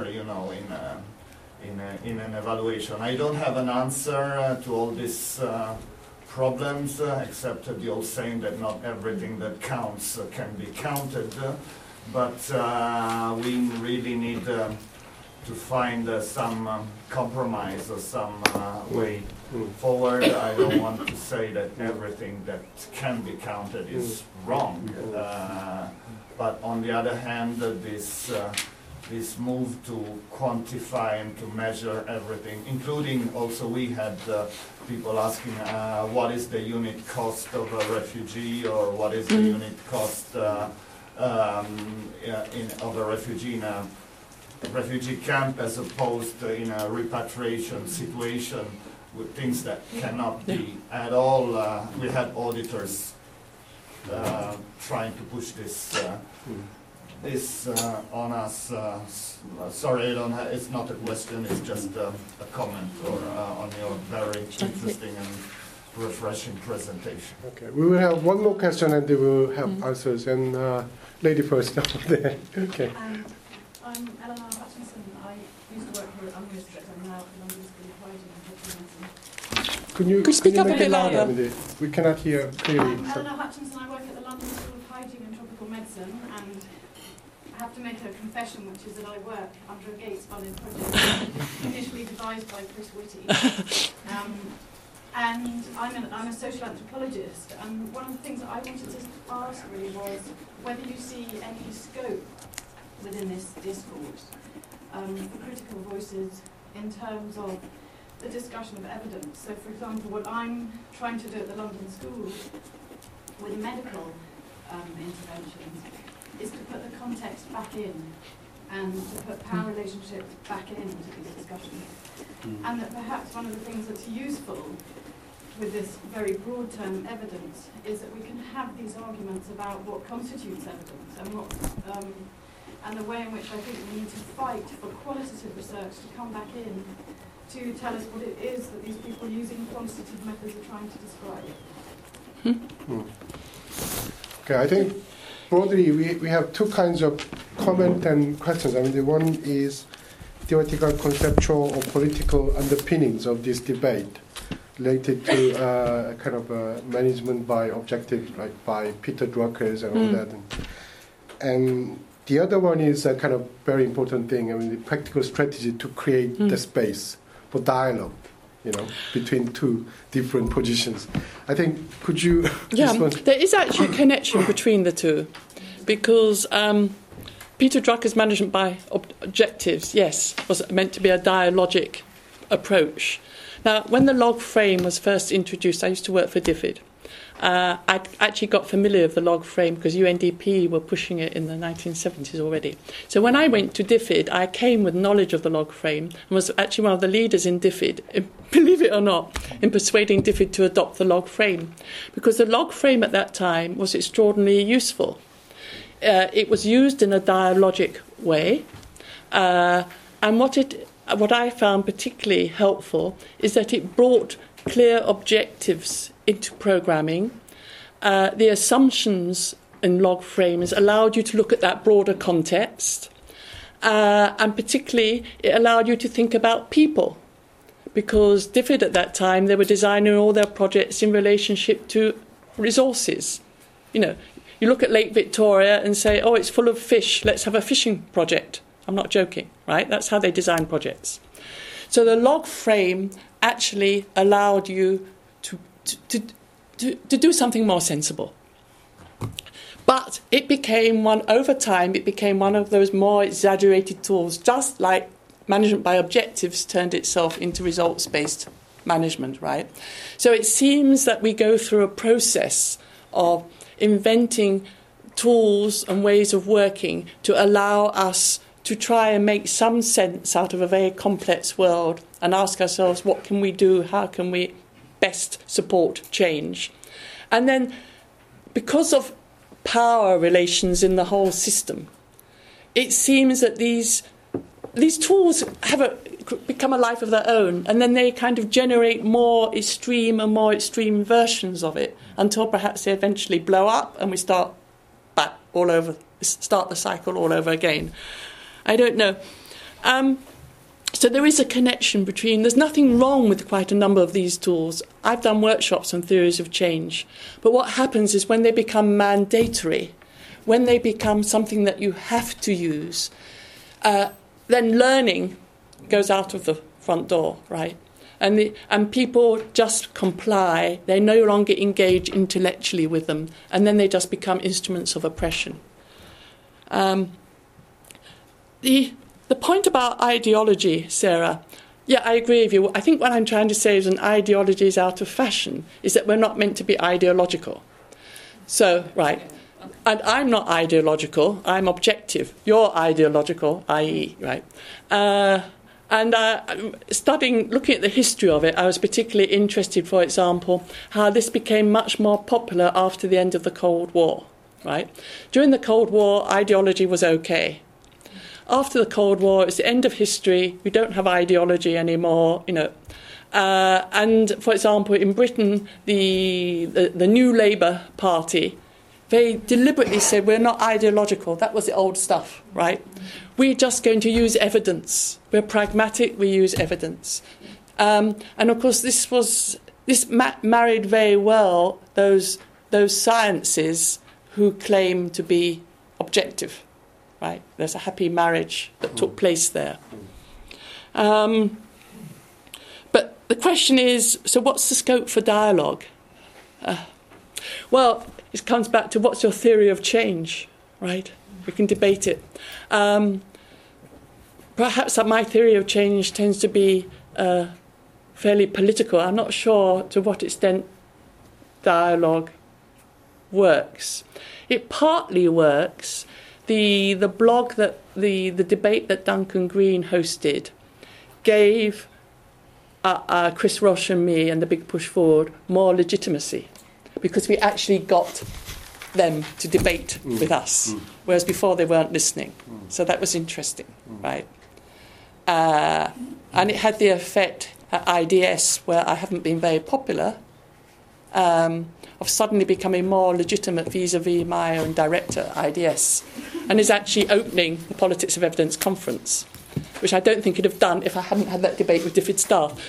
in an evaluation. I don't have an answer to all these problems, except the old saying that not everything that counts can be counted, but we really need to find some compromise or some way forward. I don't want to say that everything that can be counted is wrong, but on the other hand, this move to quantify and to measure everything, including also we had people asking what is the unit cost of a refugee, or what is the unit cost of a refugee in a refugee camp as opposed to in a repatriation situation, with things that cannot be at all. We had auditors trying to push this on us. Sorry, it's not a question, it's just a comment on your very interesting and refreshing presentation. Okay, we will have one more question and they will have answers. And lady first over there. Okay. I'm Eleanor Hutchinson. I used to work here at UNRWA, but I'm now at the London School of Hygiene and Medicine. Could you speak up a make bit it louder? We cannot hear clearly. I'm Eleanor Hutchinson. I work at the London School of Hygiene and Tropical Medicine, and have to make a confession, which is that I work under a Gates-funded project initially devised by Chris Whitty. And I'm a social anthropologist, and one of the things that I wanted to ask really was whether you see any scope within this discourse for critical voices in terms of the discussion of evidence. So, for example, what I'm trying to do at the London School with medical interventions is to put the context back in and to put power relationships back into these discussions. And that perhaps one of the things that's useful with this very broad term evidence is that we can have these arguments about what constitutes evidence and what and the way in which I think we need to fight for qualitative research to come back in to tell us what it is that these people using quantitative methods are trying to describe. Okay, I think broadly we have two kinds of comment and questions. I mean, the one is theoretical, conceptual, or political underpinnings of this debate related to kind of management by objective, like by Peter Drucker and all that. And the other one is a kind of very important thing. I mean, the practical strategy to create the space for dialogue, between two different positions. I think, could you... Yeah, there is actually a connection between the two, because Peter Drucker's management by objectives, yes, was meant to be a dialogic approach. Now, when the log frame was first introduced, I used to work for DFID. I actually got familiar with the log frame because UNDP were pushing it in the 1970s already. So when I went to DFID, I came with knowledge of the log frame and was actually one of the leaders in DFID, believe it or not, in persuading DFID to adopt the log frame. Because the log frame at that time was extraordinarily useful. It was used in a dialogic way. And what I found particularly helpful is that it brought clear objectives into programming. The assumptions in log frames allowed you to look at that broader context, and particularly it allowed you to think about people, because DFID at that time, they were designing all their projects in relationship to resources. You look at Lake Victoria and say, oh, it's full of fish, let's have a fishing project. I'm not joking, right? That's how they design projects. So the log frame actually allowed you to do something more sensible. But it became over time, it became one of those more exaggerated tools, just like management by objectives turned itself into results-based management, right? So it seems that we go through a process of inventing tools and ways of working to allow us to try and make some sense out of a very complex world and ask ourselves, what can we do? How can we best support change? And then, because of power relations in the whole system, it seems that these tools become a life of their own, and then they kind of generate more extreme and more extreme versions of it until perhaps they eventually blow up and we start the cycle all over again. I don't know. So there is a connection there's nothing wrong with quite a number of these tools. I've done workshops on theories of change. But what happens is when they become mandatory, when they become something that you have to use, then learning goes out of the front door, right? And people just comply. They no longer engage intellectually with them. And then they just become instruments of oppression. The point about ideology, Sarah, yeah, I agree with you. I think what I'm trying to say is an ideology is out of fashion, is that we're not meant to be ideological. So, right, and I'm not ideological, I'm objective. You're ideological, i.e., right? Looking at the history of it, I was particularly interested, for example, how this became much more popular after the end of the Cold War, right? During the Cold War, ideology was okay. After the Cold War, it's the end of history. We don't have ideology anymore, And, for example, in Britain, the New Labour Party, they deliberately said, we're not ideological. That was the old stuff, right? We're just going to use evidence. We're pragmatic, we use evidence. And, of course, this married very well those sciences who claim to be objective. right? There's a happy marriage that took place there. But the question is, so what's the scope for dialogue? Well, it comes back to what's your theory of change, right? We can debate it. Perhaps my theory of change tends to be fairly political. I'm not sure to what extent dialogue works. It partly works. The blog that the debate that Duncan Green hosted gave Chris Roche and me and the Big Push Forward more legitimacy, because we actually got them to debate with us, whereas before they weren't listening. So that was interesting, right? And it had the effect at IDS, where I haven't been very popular, of suddenly becoming more legitimate vis-a-vis my own director, IDS, and is actually opening the Politics of Evidence conference, which I don't think I'd have done if I hadn't had that debate with DFID staff.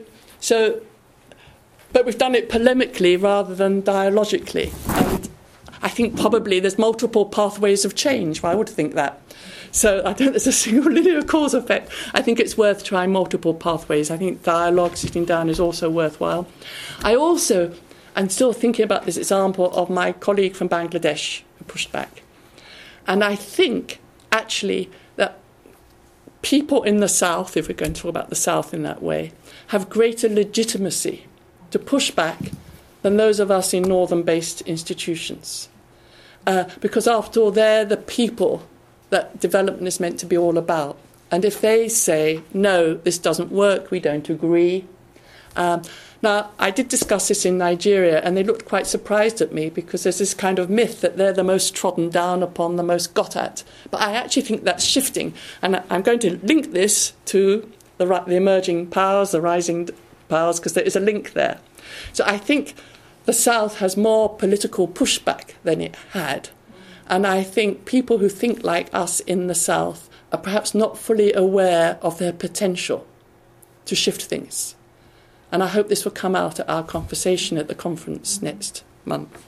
But we've done it polemically rather than dialogically. And I think probably there's multiple pathways of change. Well, I would think that. So I don't think there's a single linear cause effect. I think it's worth trying multiple pathways. I think dialogue, sitting down, is also worthwhile. I'm still thinking about this example of my colleague from Bangladesh who pushed back. And I think, actually, that people in the South, if we're going to talk about the South in that way, have greater legitimacy to push back than those of us in northern-based institutions. Because, after all, they're the people that development is meant to be all about. And if they say, no, this doesn't work, we don't agree. Now, I did discuss this in Nigeria, and they looked quite surprised at me, because there's this kind of myth that they're the most trodden down upon, the most got at. But I actually think that's shifting. And I'm going to link this to the emerging powers, the rising powers, because there is a link there. So I think the South has more political pushback than it had. And I think people who think like us in the South are perhaps not fully aware of their potential to shift things. And I hope this will come out at our conversation at the conference next month.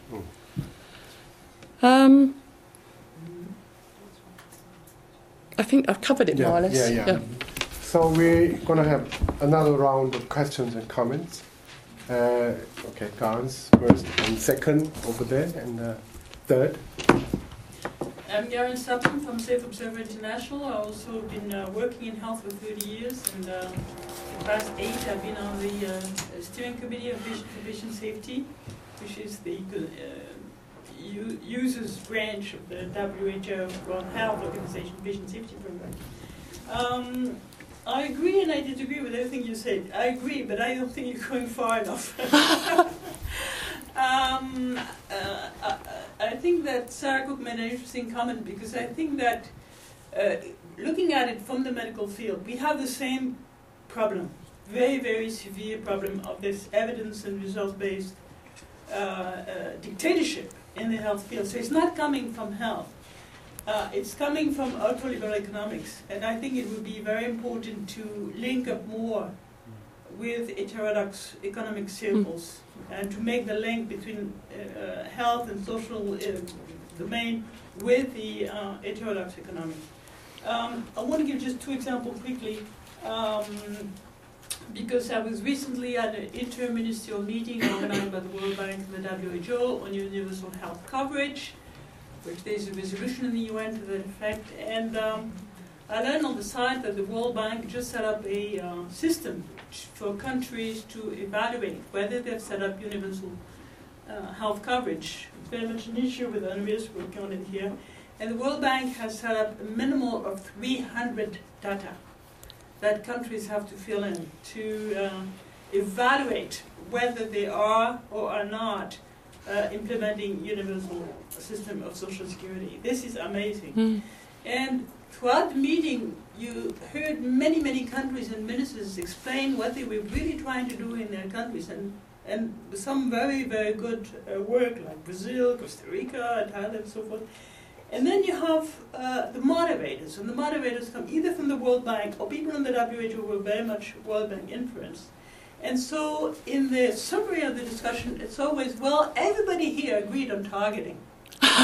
I think I've covered it more or less. Yeah. So we're going to have another round of questions and comments. Okay, Garns first, and second over there, and third. I'm Garen Sutton from Safe Observer International. I've also been working in health for 30 years, and the past 8 I've been on the steering committee of Vision for Patient Safety, which is the users branch of the WHO World Health Organization Vision Safety Program. I agree and I disagree with everything you said. I agree, but I don't think you're going far enough. I think that Sarah Cook made an interesting comment, because I think that looking at it from the medical field, we have the same problem, very, very severe problem of this evidence and results-based dictatorship in the health field. So it's not coming from health. It's coming from ultraliberal economics. And I think it would be very important to link up more with heterodox economic circles and to make the link between health and social domain with the heterodox economics. I want to give just 2 examples quickly, because I was recently at an inter-ministerial meeting organized by the World Bank and the WHO on universal health coverage, which there's a resolution in the UN to that effect. And I learned on the side that the World Bank just set up a system for countries to evaluate whether they've set up universal health coverage. It's very much an issue with UNRWA working on it here. And the World Bank has set up a minimum of 300 data that countries have to fill in to evaluate whether they are or are not implementing universal system of social security. This is amazing. And throughout the meeting, you heard many, many countries and ministers explain what they were really trying to do in their countries, and some very, very good work, like Brazil, Costa Rica, Thailand, and so forth. And then you have the moderators, and the moderators come either from the World Bank or people in the WHO who were very much World Bank influenced. And so in the summary of the discussion, it's always, well, everybody here agreed on targeting.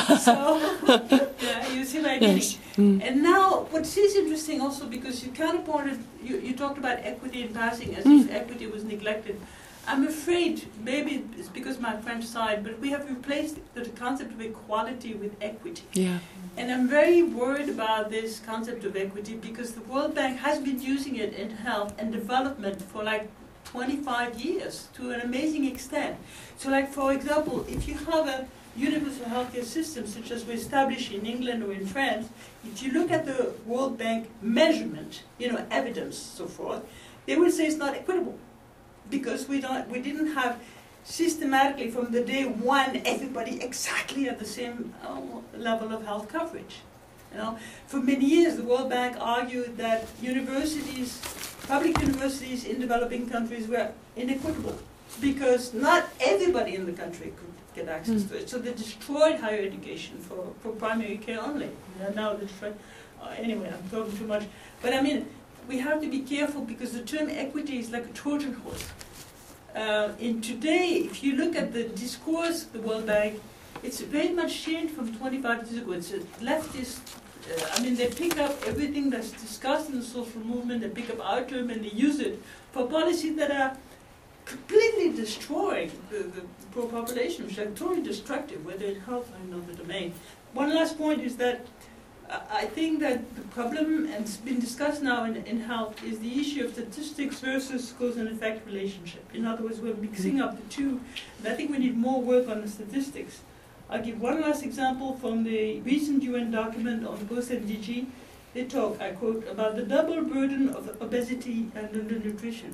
So, yeah, you see my meaning. Yes. Mm. And now, what is interesting also, because you kind of you talked about equity in passing as if equity was neglected. I'm afraid, maybe it's because my French side, but we have replaced the concept of equality with equity. Yeah. And I'm very worried about this concept of equity because the World Bank has been using it in health and development for like 25 years to an amazing extent. So like, for example, if you have a universal healthcare system such as we establish in England or in France, if you look at the World Bank measurement, evidence, so forth, they will say it's not equitable because we didn't have systematically from the day one everybody exactly at the same level of health coverage. For many years the World Bank argued that public universities in developing countries were inequitable because not everybody in the country could get access to it. So they destroyed higher education for primary care only. And now they destroy. Anyway, I'm talking too much. But I mean, we have to be careful because the term equity is like a Trojan horse. And today, if you look at the discourse of the World Bank, it's very much changed from 25 years ago. It's a leftist. They pick up everything that's discussed in the social movement, they pick up our term and they use it for policies that are completely destroying the poor population, which are totally destructive, whether in health or in another domain. One last point is that I think that the problem, and it's been discussed now in health, is the issue of statistics versus cause and effect relationship. In other words, we're mixing up the two, and I think we need more work on the statistics. I'll give one last example from the recent UN document on post-MDG. They talk, I quote, about the double burden of obesity and undernutrition.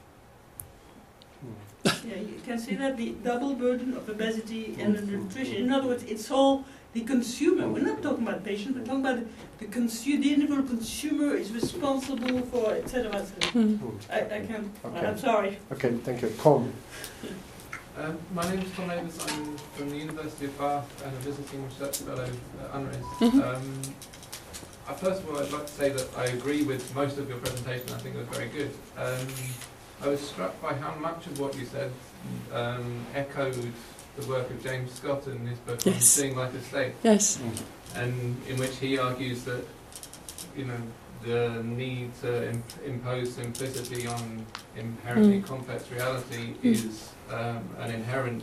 Yeah, you can see that, the double burden of obesity and undernutrition. In other words, it's all the consumer. We're not talking about patients, we're talking about the individual consumer is responsible for, etc. I can't, okay. I'm sorry. Okay, thank you. Tom. My name is Tom Davis. I'm from the University of Bath and a visiting research fellow at UNRIS. First of all, I'd like to say that I agree with most of your presentation. I think it was very good. I was struck by how much of what you said echoed the work of James Scott in his book on Seeing Like a State. Yes. And in which he argues that, the need to impose simplicity on inherently complex reality is an inherent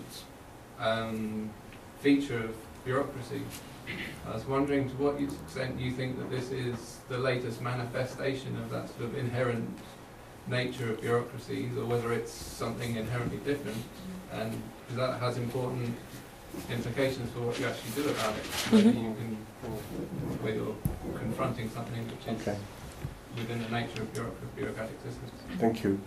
feature of bureaucracy. I was wondering to what extent you think that this is the latest manifestation of that sort of inherent nature of bureaucracies, or whether it's something inherently different, and that has important implications for what you actually do about it. Whether you can, where you're confronting something which is within the nature of bureaucratic systems. Thank you.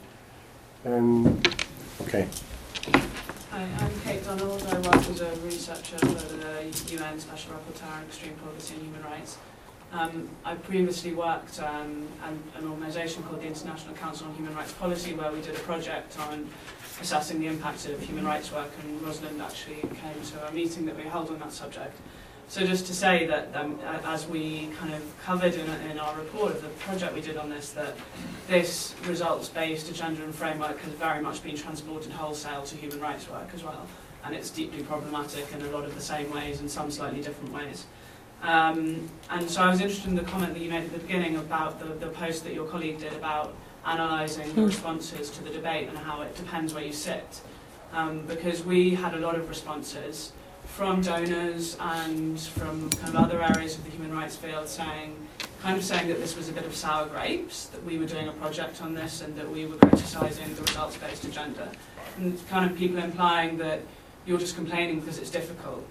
Okay. Hi, I'm Kate Donald. I work as a researcher for the UN Special Rapporteur on Extreme Poverty and Human Rights. I previously worked at an organisation called the International Council on Human Rights Policy, where we did a project on assessing the impact of human rights work, and Rosalind actually came to a meeting that we held on that subject. So just to say that, as we kind of covered in our report of the project we did on this, that this results-based agenda and framework has very much been transported wholesale to human rights work as well, and it's deeply problematic in a lot of the same ways, in some slightly different ways. And so I was interested in the comment that you made at the beginning about the post that your colleague did about analysing the responses to the debate and how it depends where you sit. Because we had a lot of responses from donors and from kind of other areas of the human rights field saying that this was a bit of sour grapes, that we were doing a project on this and that we were criticising the results-based agenda. And kind of people implying that you're just complaining because it's difficult.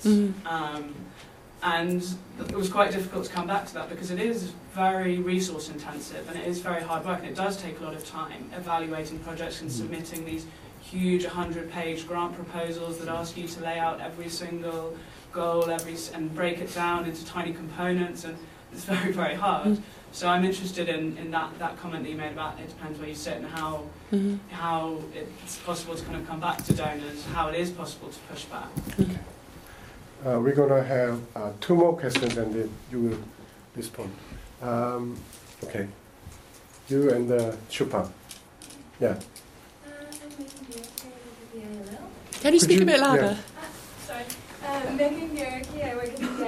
And it was quite difficult to come back to that because it is very resource intensive and it is very hard work and it does take a lot of time evaluating projects and submitting these huge 100-page grant proposals that ask you to lay out every single goal and break it down into tiny components, and it's very, very hard. So I'm interested in that comment that you made about it depends where you sit and how it's possible to kind of come back to donors, how it is possible to push back. We're going to have 2 more questions and then you will respond. Okay. You and Chupa. Yeah. Can you speak a bit louder? Sorry. Megan Garricky, I work at the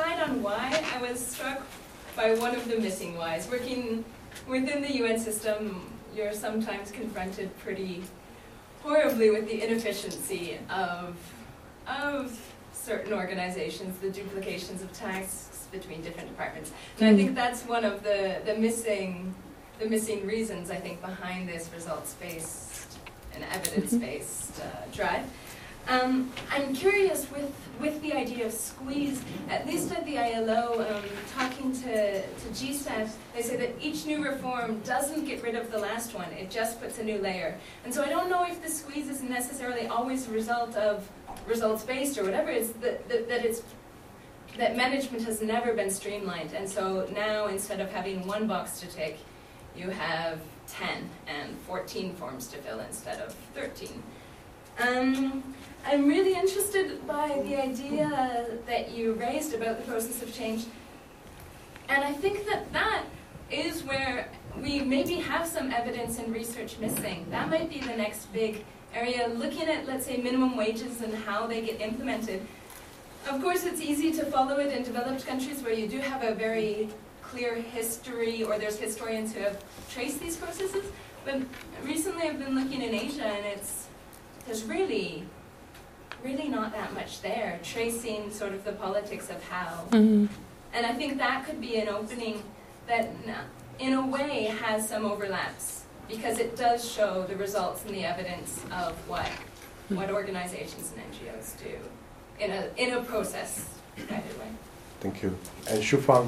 slide on why, I was struck by one of the missing whys. Working within the UN system, you're sometimes confronted pretty horribly with the inefficiency of certain organizations, the duplications of tasks between different departments. And I think that's one of the missing reasons, I think, behind this results-based and evidence-based drive. I'm curious with the idea of squeeze, at least at the ILO, talking to GSTAF, they say that each new reform doesn't get rid of the last one, it just puts a new layer. And so I don't know if the squeeze is necessarily always a result of results-based or whatever, it's that management has never been streamlined. And so now, instead of having one box to tick, you have 10 and 14 forms to fill instead of 13. I'm really interested by the idea that you raised about the process of change. And I think that is where we maybe have some evidence and research missing. That might be the next big area, looking at, let's say, minimum wages and how they get implemented. Of course, it's easy to follow it in developed countries where you do have a very clear history, or there's historians who have traced these processes. But recently I've been looking in Asia, and there's really not that much there, tracing sort of the politics of how. Mm-hmm. And I think that could be an opening that, in a way, has some overlaps, because it does show the results and the evidence of what organizations and NGOs do in a process-guided way. Thank you. And Shufang?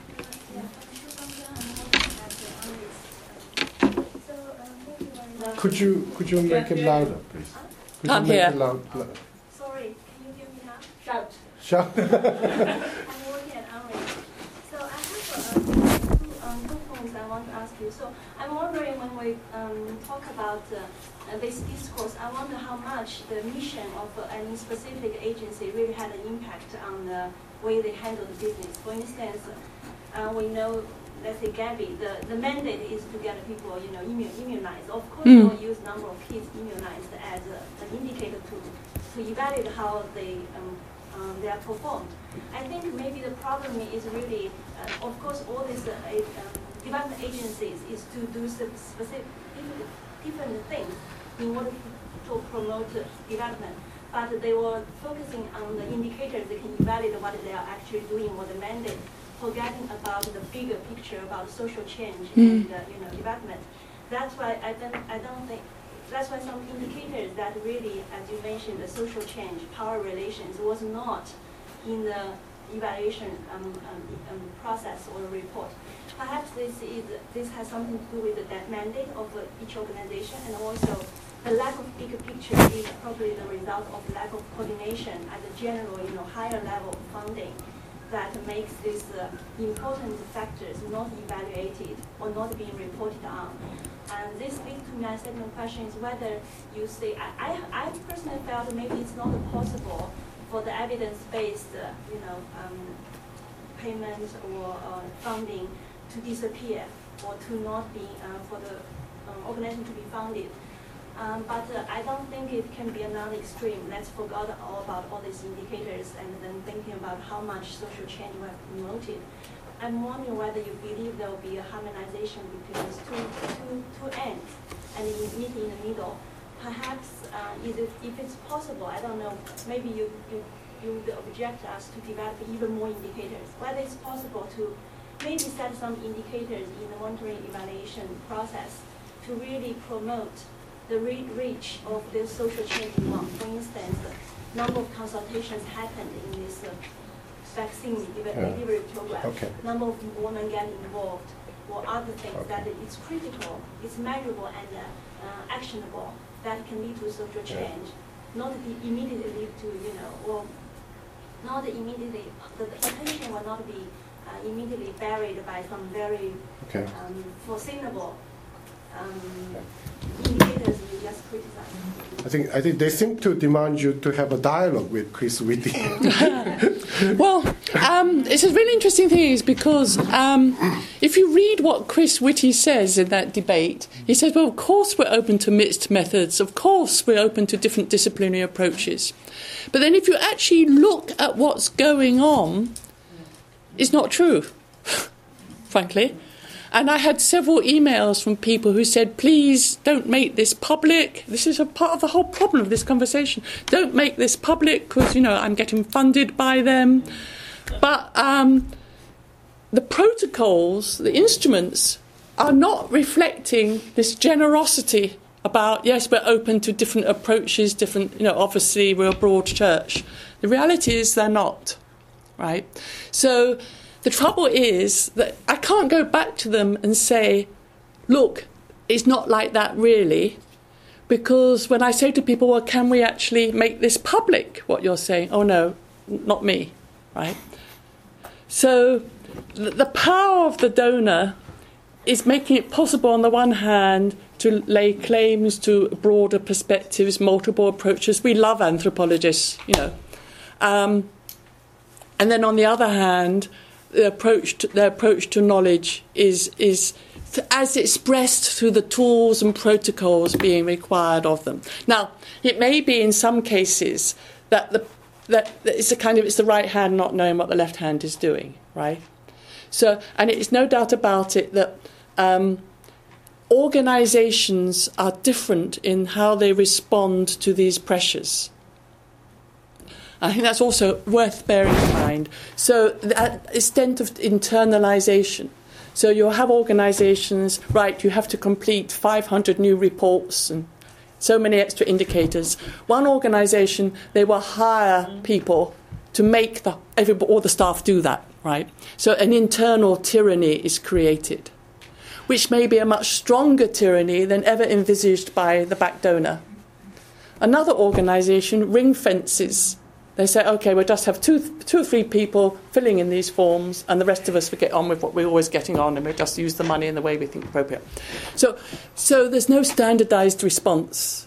Could you make it louder, please? Can't hear. Sorry, can you hear me now? Shout. I'm working at Unreached. So I have two points I want to ask you. So I'm wondering, when we talk about this discourse, I wonder how much the mission of any specific agency really had an impact on the way they handle the business. For instance, we know, let's say Gavi, the mandate is to get people, immunized. Of course, we'll use number of kids immunized as an indicator to evaluate how they are performed. I think maybe the problem is really, of course, all these development agencies is to do some specific different things in order to promote development. But they were focusing on the indicators they can evaluate what they are actually doing, what the mandate, forgetting about the bigger picture about social change and development. That's why I don't think. That's why some indicators that really, as you mentioned, the social change, power relations, was not in the evaluation process or report. Perhaps this has something to do with the mandate of each organization, and also the lack of bigger picture is probably the result of lack of coordination at the general, higher level of funding, that makes these important factors not evaluated or not being reported on. And this leads to my second question, is whether you say, I personally felt maybe it's not possible for the evidence-based, payment or funding to disappear, or to not be, for the organization to be funded. But I don't think it can be another extreme. Let's forget all about all these indicators and then thinking about how much social change we have promoted. I'm wondering whether you believe there will be a harmonization between these two ends and meet in the middle. Perhaps, if it's possible, I don't know, maybe you would object us to develop even more indicators. Whether it's possible to maybe set some indicators in the monitoring evaluation process to really promote the reach of the social change we want. For instance, the number of consultations happened in this vaccine delivery program, number of women getting involved, or other things that it's critical, it's measurable and actionable, that can lead to social change, not immediately lead to, or not immediately, the attention will not be immediately buried by some very foreseeable indicators you just criticize. I think they seem to demand you to have a dialogue with Chris Whitty. Well, it's a really interesting thing, is because if you read what Chris Whitty says in that debate, he says, well, of course we're open to mixed methods, of course we're open to different disciplinary approaches. But then if you actually look at what's going on, is not true, frankly. And I had several emails from people who said, please don't make this public. This is a part of the whole problem of this conversation. Don't make this public because, I'm getting funded by them. But the protocols, the instruments, are not reflecting this generosity about, yes, we're open to different approaches, obviously we're a broad church. The reality is they're not, right? So the trouble is that I can't go back to them and say, look, it's not like that really, because when I say to people, well, can we actually make this public, what you're saying? Oh, no, not me, right? So the power of the donor is making it possible, on the one hand, to lay claims to broader perspectives, multiple approaches. We love anthropologists, and then on the other hand, their approach to knowledge is as expressed through the tools and protocols being required of them. Now, it may be in some cases that it's the right hand not knowing what the left hand is doing, right? So, and it's no doubt about it that organisations are different in how they respond to these pressures. I think that's also worth bearing in mind. So the extent of internalisation. So you'll have organisations, right, you have to complete 500 new reports and so many extra indicators. One organisation, they will hire people to make all the staff do that, right? So an internal tyranny is created, which may be a much stronger tyranny than ever envisaged by the back donor. Another organisation ring fences. They say, OK, we'll just have two or three people filling in these forms, and the rest of us will get on with what we're always getting on, and we'll just use the money in the way we think appropriate. So there's no standardised response.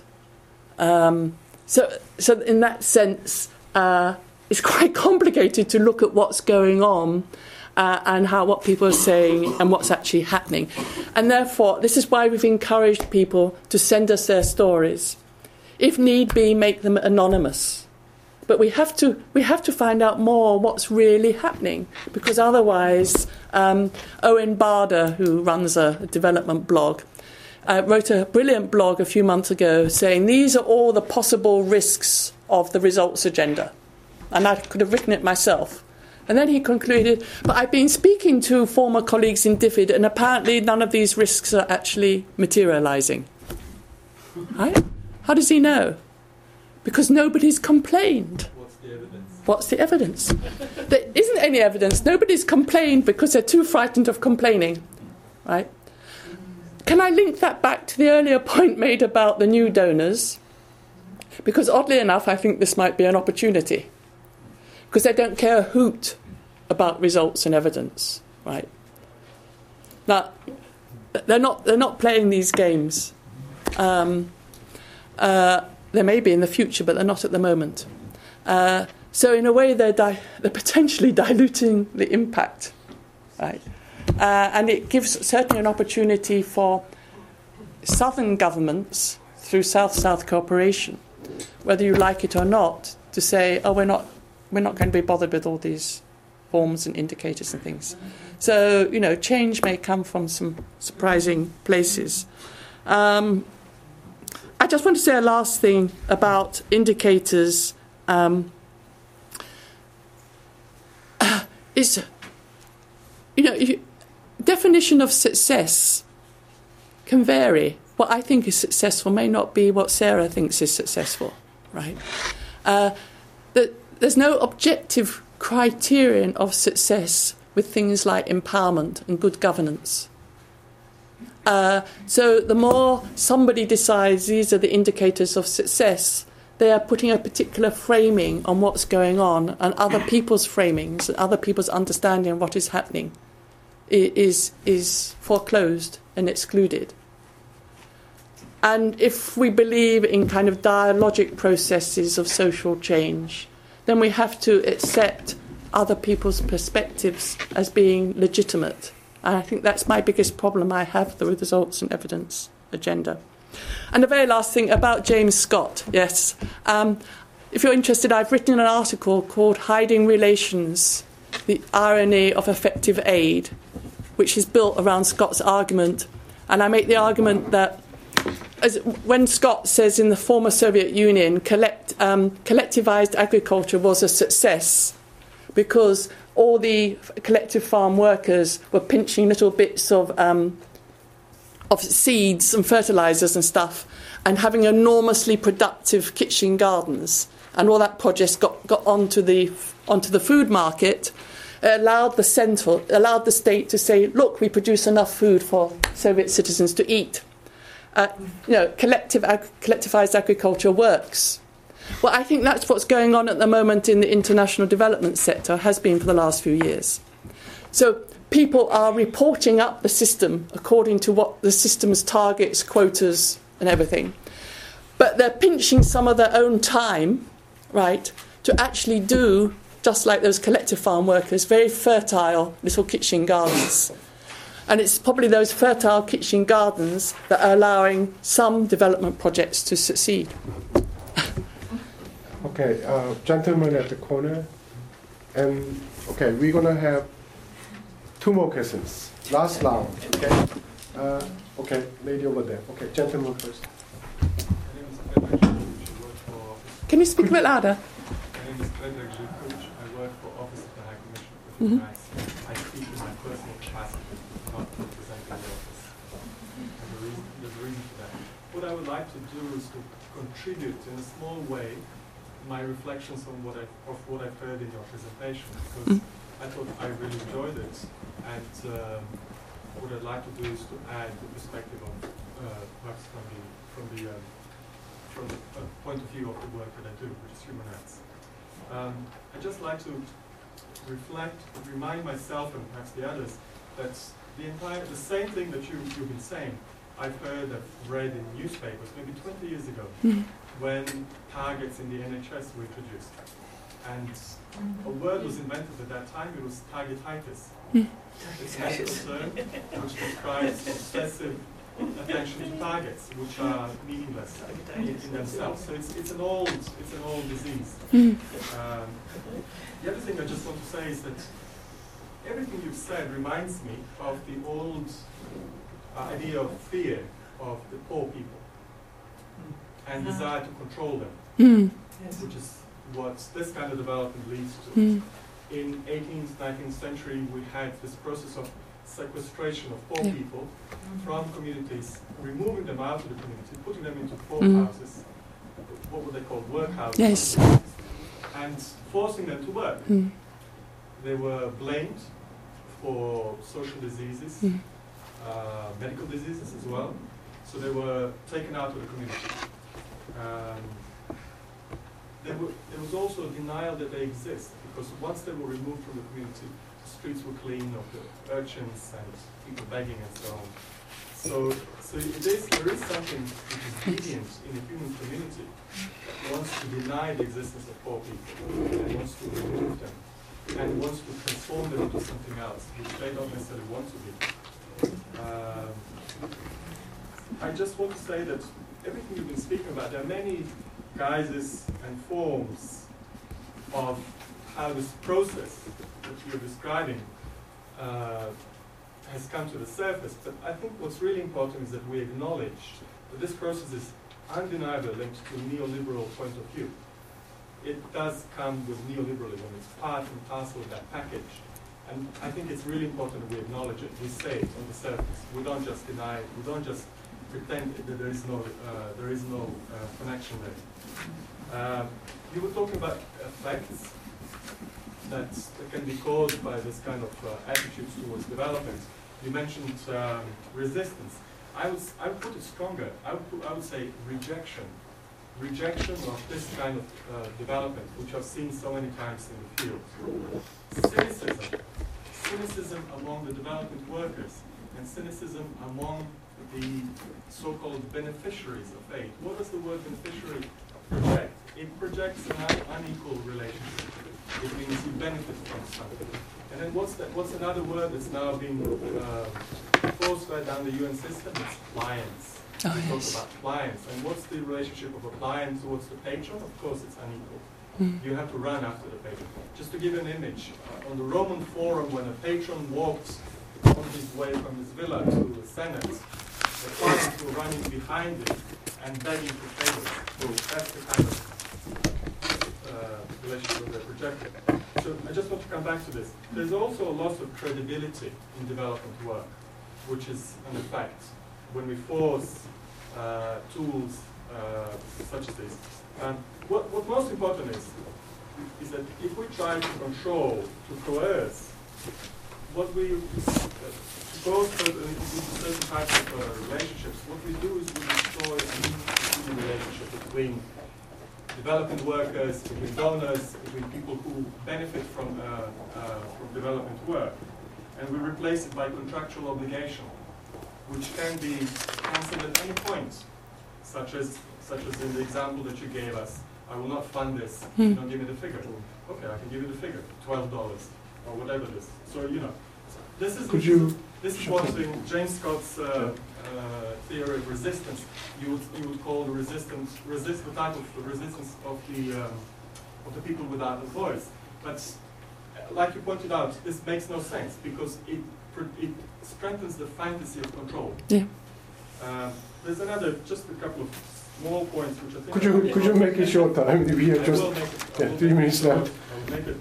So in that sense, it's quite complicated to look at what's going on and what people are saying and what's actually happening. And therefore, this is why we've encouraged people to send us their stories. If need be, make them anonymous. But we have to find out more what's really happening, because otherwise, Owen Barder, who runs a development blog, wrote a brilliant blog a few months ago saying these are all the possible risks of the results agenda. And I could have written it myself. And then he concluded, but I've been speaking to former colleagues in DFID, and apparently none of these risks are actually materialising. Right? How does he know? Because nobody's complained. What's the evidence? There isn't any evidence. Nobody's complained because they're too frightened of complaining. Right? Can I link that back to the earlier point made about the new donors? Because oddly enough, I think this might be an opportunity. Because they don't care a hoot about results and evidence. Right? Now, they're not playing these games. They may be in the future, but they're not at the moment. So in a way, they're potentially diluting the impact, right? And it gives certainly an opportunity for southern governments through South-South cooperation, whether you like it or not, to say, oh, we're not going to be bothered with all these forms and indicators and things. So change may come from some surprising places. I just want to say a last thing about indicators. Definition of success can vary. What I think is successful may not be what Sarah thinks is successful, right? There's no objective criterion of success with things like empowerment and good governance. So the more somebody decides these are the indicators of success, they are putting a particular framing on what's going on, and other people's framings and other people's understanding of what is happening is foreclosed and excluded. And if we believe in kind of dialogic processes of social change, then we have to accept other people's perspectives as being legitimate. And I think that's my biggest problem I have with the results and evidence agenda. And the very last thing about James Scott, yes. If you're interested, I've written an article called Hiding Relations the irony of effective aid, which is built around Scott's argument. And I make the argument that when Scott says in the former Soviet Union, collectivized agriculture was a success because all the collective farm workers were pinching little bits of seeds and fertilizers and stuff and having enormously productive kitchen gardens, and all that produce got onto the food market. It allowed the state to say, look, we produce enough food for Soviet citizens to eat. Collectivized agriculture works. Well, I think that's what's going on at the moment in the international development sector, has been for the last few years. So people are reporting up the system according to what the system's targets, quotas, and everything. But they're pinching some of their own time, right, to actually do, just like those collective farm workers, very fertile little kitchen gardens. And it's probably those fertile kitchen gardens that are allowing some development projects to succeed. Okay, gentleman at the corner. And, okay, we're going to have 2 more questions. Last round, okay? Okay, lady over there. Okay, gentleman first. Can you speak a bit louder? My name is Predrag Živković. I work for Office of the High Commission for Human Rights. I speak in my personal capacity, not representing the office. And there's a reason for that. What I would like to do is to contribute in a small way my reflections on what I've heard in your presentation, because I thought I really enjoyed it. And what I'd like to do is to add the perspective of perhaps from the point of view of the work that I do, which is human rights. I'd just like to remind myself and perhaps the others that the same thing that you've been saying, I've read in newspapers maybe 20 years ago, when targets in the NHS were introduced. And a word was invented at that time, it was targetitis. It's a medical term which describes obsessive attention to targets, which are meaningless in themselves. So it's an old disease. The other thing I just want to say is that everything you've said reminds me of the old idea of fear of the poor people and desire to control them, which is what this kind of development leads to. In 18th, 19th century, we had this process of sequestration of poor people from communities, removing them out of the community, putting them into poor houses, what would they call workhouses, and forcing them to work. They were blamed for social diseases, medical diseases as well, so they were taken out of the community. There was also a denial that they exist, because once they were removed from the community, the streets were clean of the urchins and people begging and so on. So there is something which is deviant in the human community that wants to deny the existence of poor people, and wants to remove them, and wants to transform them into something else, which they don't necessarily want to be. I just want to say that everything you've been speaking about, there are many guises and forms of how this process that you're describing has come to the surface. But I think what's really important is that we acknowledge that this process is undeniably linked to a neoliberal point of view. It does come with neoliberalism. It's part and parcel of that package. And I think it's really important that we acknowledge it. We say it on the surface. We don't just deny it. We don't just pretend that there is no connection there. You were talking about effects that can be caused by this kind of attitudes towards development. You mentioned resistance. I would put it stronger. I would say rejection. Rejection of this kind of development, which I've seen so many times in the field. Cynicism among the development workers, and cynicism among the so-called beneficiaries of aid. What does the word beneficiary project? It projects an unequal relationship. It means you benefit from something. And then what's another word that's now being forced right down the UN system? It's clients. We talk about clients. And what's the relationship of a client towards the patron? Of course, it's unequal. You have to run after the patron. Just to give an image, on the Roman Forum, when a patron walked on his way from his villa to the Senate, the clients were running behind him and begging for favors. So that's the kind of relationship they're projecting. So I just want to come back to this. There's also a loss of credibility in development work, which is an effect when we force tools such as this. What most important is that if we try to control, to coerce, what we go into certain types of relationships, what we do is we destroy a new relationship between development workers, between donors, between people who benefit from development work, and we replace it by contractual obligation, which can be cancelled at any point, such as in the example that you gave us. I will not fund this. You don't give me the figure. Okay, I can give you the figure, $12 or whatever it is. So this is what in James Scott's theory of resistance you would call the the type of resistance of the people without a voice. But like you pointed out, this makes no sense because it strengthens the fantasy of control. Yeah. There's just a couple of small points which I think. Could you make it short time? We are just 3 minutes left. I will make it.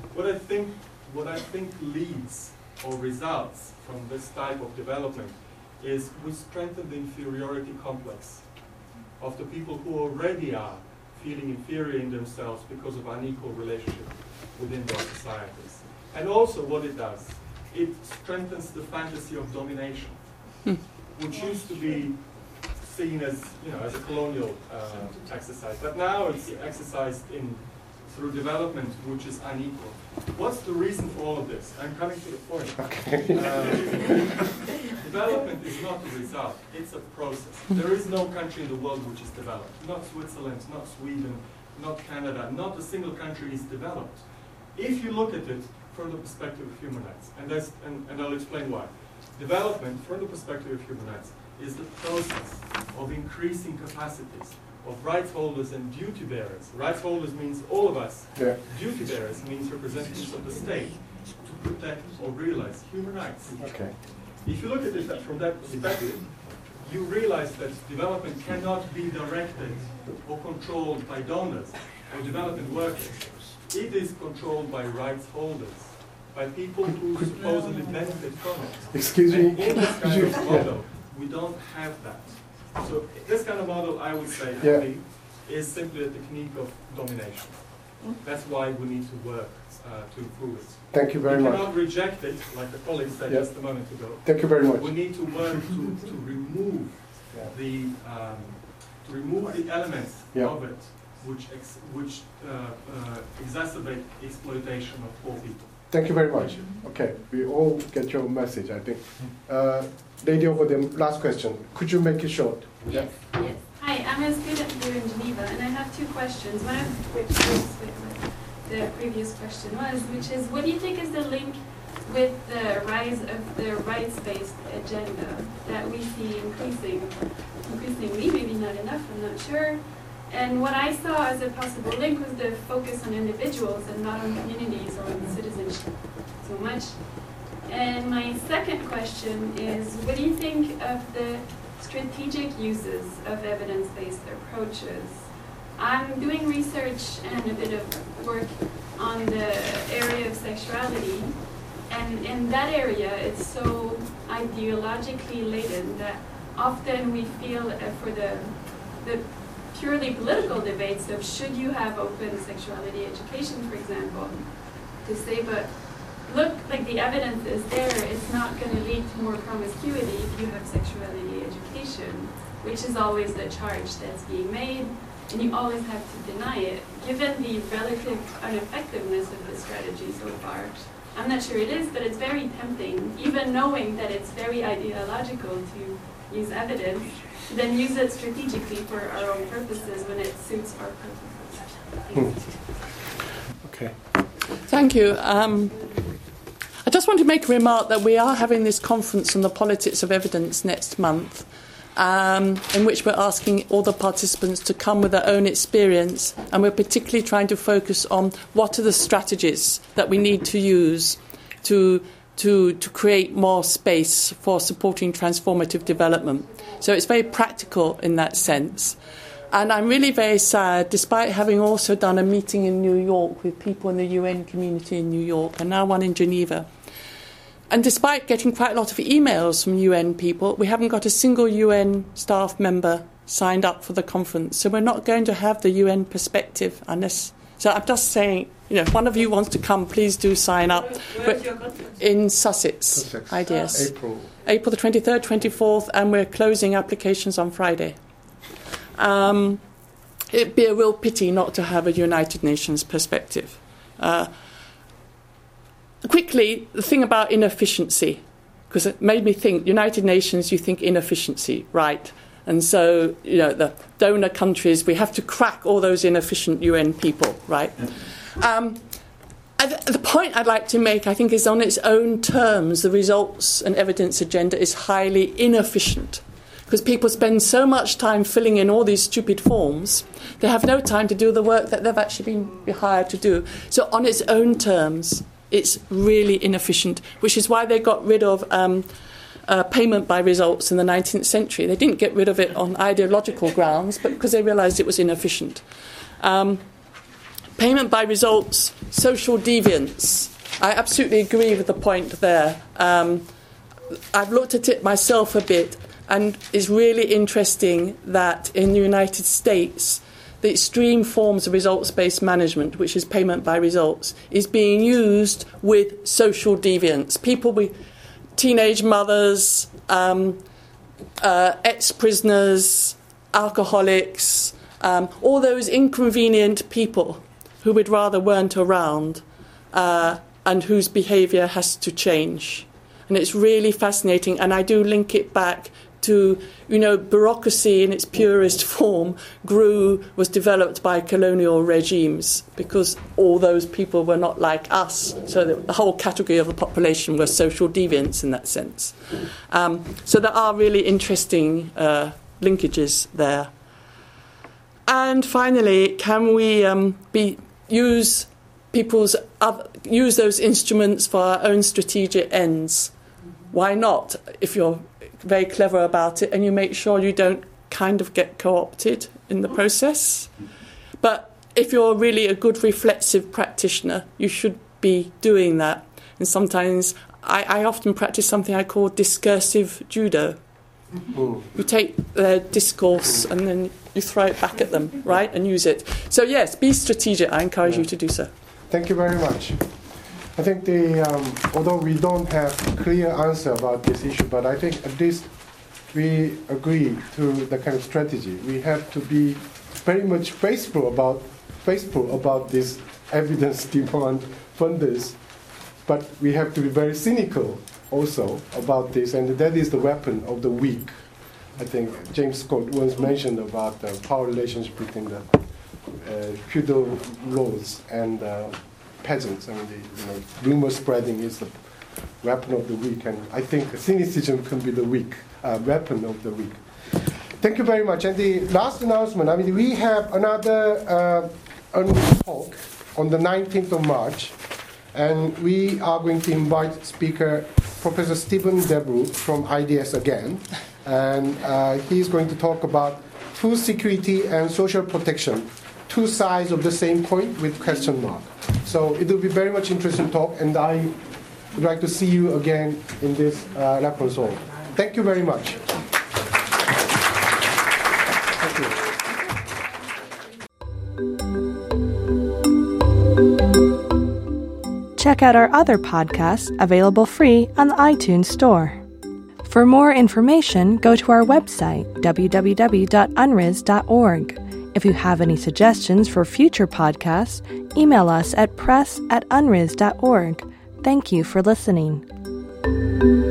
What I think leads or results from this type of development is we strengthen the inferiority complex of the people who already are feeling inferior in themselves because of unequal relationship within those societies. And also what it does, it strengthens the fantasy of domination, which used to be seen as a colonial exercise, but now it's exercised through development, which is unequal. What's the reason for all of this? I'm coming to the point. Okay. Development is not a result, it's a process. There is no country in the world which is developed. Not Switzerland, not Sweden, not Canada, not a single country is developed. If you look at it from the perspective of human rights, and I'll explain why. Development, from the perspective of human rights, is the process of increasing capacities of rights holders and duty bearers. Rights holders means all of us. Yeah. Duty bearers means representatives of the state to protect or realize human rights. Okay. If you look at it from that perspective, you realize that development cannot be directed or controlled by donors or development workers. It is controlled by rights holders, by people who supposedly benefit from it. Excuse me? And in this kind of model, we don't have that. So this kind of model, I would say, is simply a technique of domination. That's why we need to work to improve it. Thank you very much. We cannot reject it, like the colleague said just a moment ago. Thank you very much. We need to work to remove the elements of it which exacerbate exploitation of poor people. Thank you very much. Okay, we all get your message, I think. Lady over there, last question. Could you make it short? Yes. Hi, I'm a student here in Geneva, and I have 2 questions. One of which is with the previous question which is, what do you think is the link with the rise of the rights-based agenda that we see increasingly, maybe not enough, I'm not sure. And what I saw as a possible link was the focus on individuals and not on communities or on citizenship so much. And my second question is, what do you think of the strategic uses of evidence-based approaches? I'm doing research and a bit of work on the area of sexuality, and in that area it's so ideologically laden that often we feel for the purely political debates of should you have open sexuality education, for example, to say, but look, like the evidence is there, it's not going to lead to more promiscuity if you have sexuality education, which is always the charge that's being made, and you always have to deny it. Given the relative ineffectiveness of the strategy so far, I'm not sure it is, but it's very tempting, even knowing that it's very ideological to use evidence, to then use it strategically for our own purposes when it suits our purposes. Okay. Thank you. I just want to make a remark that we are having this conference on the politics of evidence next month. in which we're asking all the participants to come with their own experience, and we're particularly trying to focus on what are the strategies that we need to use to create more space for supporting transformative development. So it's very practical in that sense. And I'm really very sad, despite having also done a meeting in New York with people in the UN community in New York, and now one in Geneva. And despite getting quite a lot of emails from UN people, we haven't got a single UN staff member signed up for the conference. So we're not going to have the UN perspective unless... So I'm just saying, if one of you wants to come, please do sign up. Where is your conference? In Sussex, IDS. April the 23rd, 24th, and we're closing applications on Friday. It'd be a real pity not to have a United Nations perspective. Quickly, the thing about inefficiency, because it made me think, United Nations, you think inefficiency, right? And so, the donor countries, we have to crack all those inefficient UN people, right? The point I'd like to make, I think, is on its own terms, the results and evidence agenda is highly inefficient. Because people spend so much time filling in all these stupid forms, they have no time to do the work that they've actually been hired to do. So on its own terms, it's really inefficient, which is why they got rid of payment by results in the 19th century. They didn't get rid of it on ideological grounds, but because they realised it was inefficient. Payment by results, social deviance. I absolutely agree with the point there. I've looked at it myself a bit, and it's really interesting that in the United States, the extreme forms of results-based management, which is payment by results, is being used with social deviants. People with teenage mothers, ex-prisoners, alcoholics, all those inconvenient people who we'd rather weren't around and whose behaviour has to change. And it's really fascinating, and I do link it back to, bureaucracy in its purest form was developed by colonial regimes because all those people were not like us. So the whole category of the population were social deviants in that sense. So there are really interesting linkages there. And finally, can we use those instruments for our own strategic ends? Why not, if you're very clever about it and you make sure you don't kind of get co-opted in the process? But if you're really a good reflexive practitioner, you should be doing that. And sometimes I often practice something I call discursive judo. You take their discourse and then you throw it back at them, right, and use it. So yes, be strategic. I encourage you to do so. Thank you very much. I think although we don't have a clear answer about this issue, but I think at least we agree to the kind of strategy. We have to be very much faithful about this evidence demand funders, but we have to be very cynical also about this, and that is the weapon of the weak. I think James Scott once mentioned about the power relationship between the feudal lords and peasants. I mean, the rumor spreading is the weapon of the weak, and I think cynicism can be the weapon of the weak. Thank you very much. And the last announcement, we have another talk on the 19th of March, and we are going to invite speaker Professor Stephen Debrew from IDS again, and he's going to talk about food security and social protection, two sides of the same coin with question mark. So it will be very much interesting talk, and I would like to see you again in this reference hall. Thank you very much. Thank you. Check out our other podcasts available free on the iTunes Store. For more information, go to our website, www.unris.org. If you have any suggestions for future podcasts, email us at press@unris.org. Thank you for listening.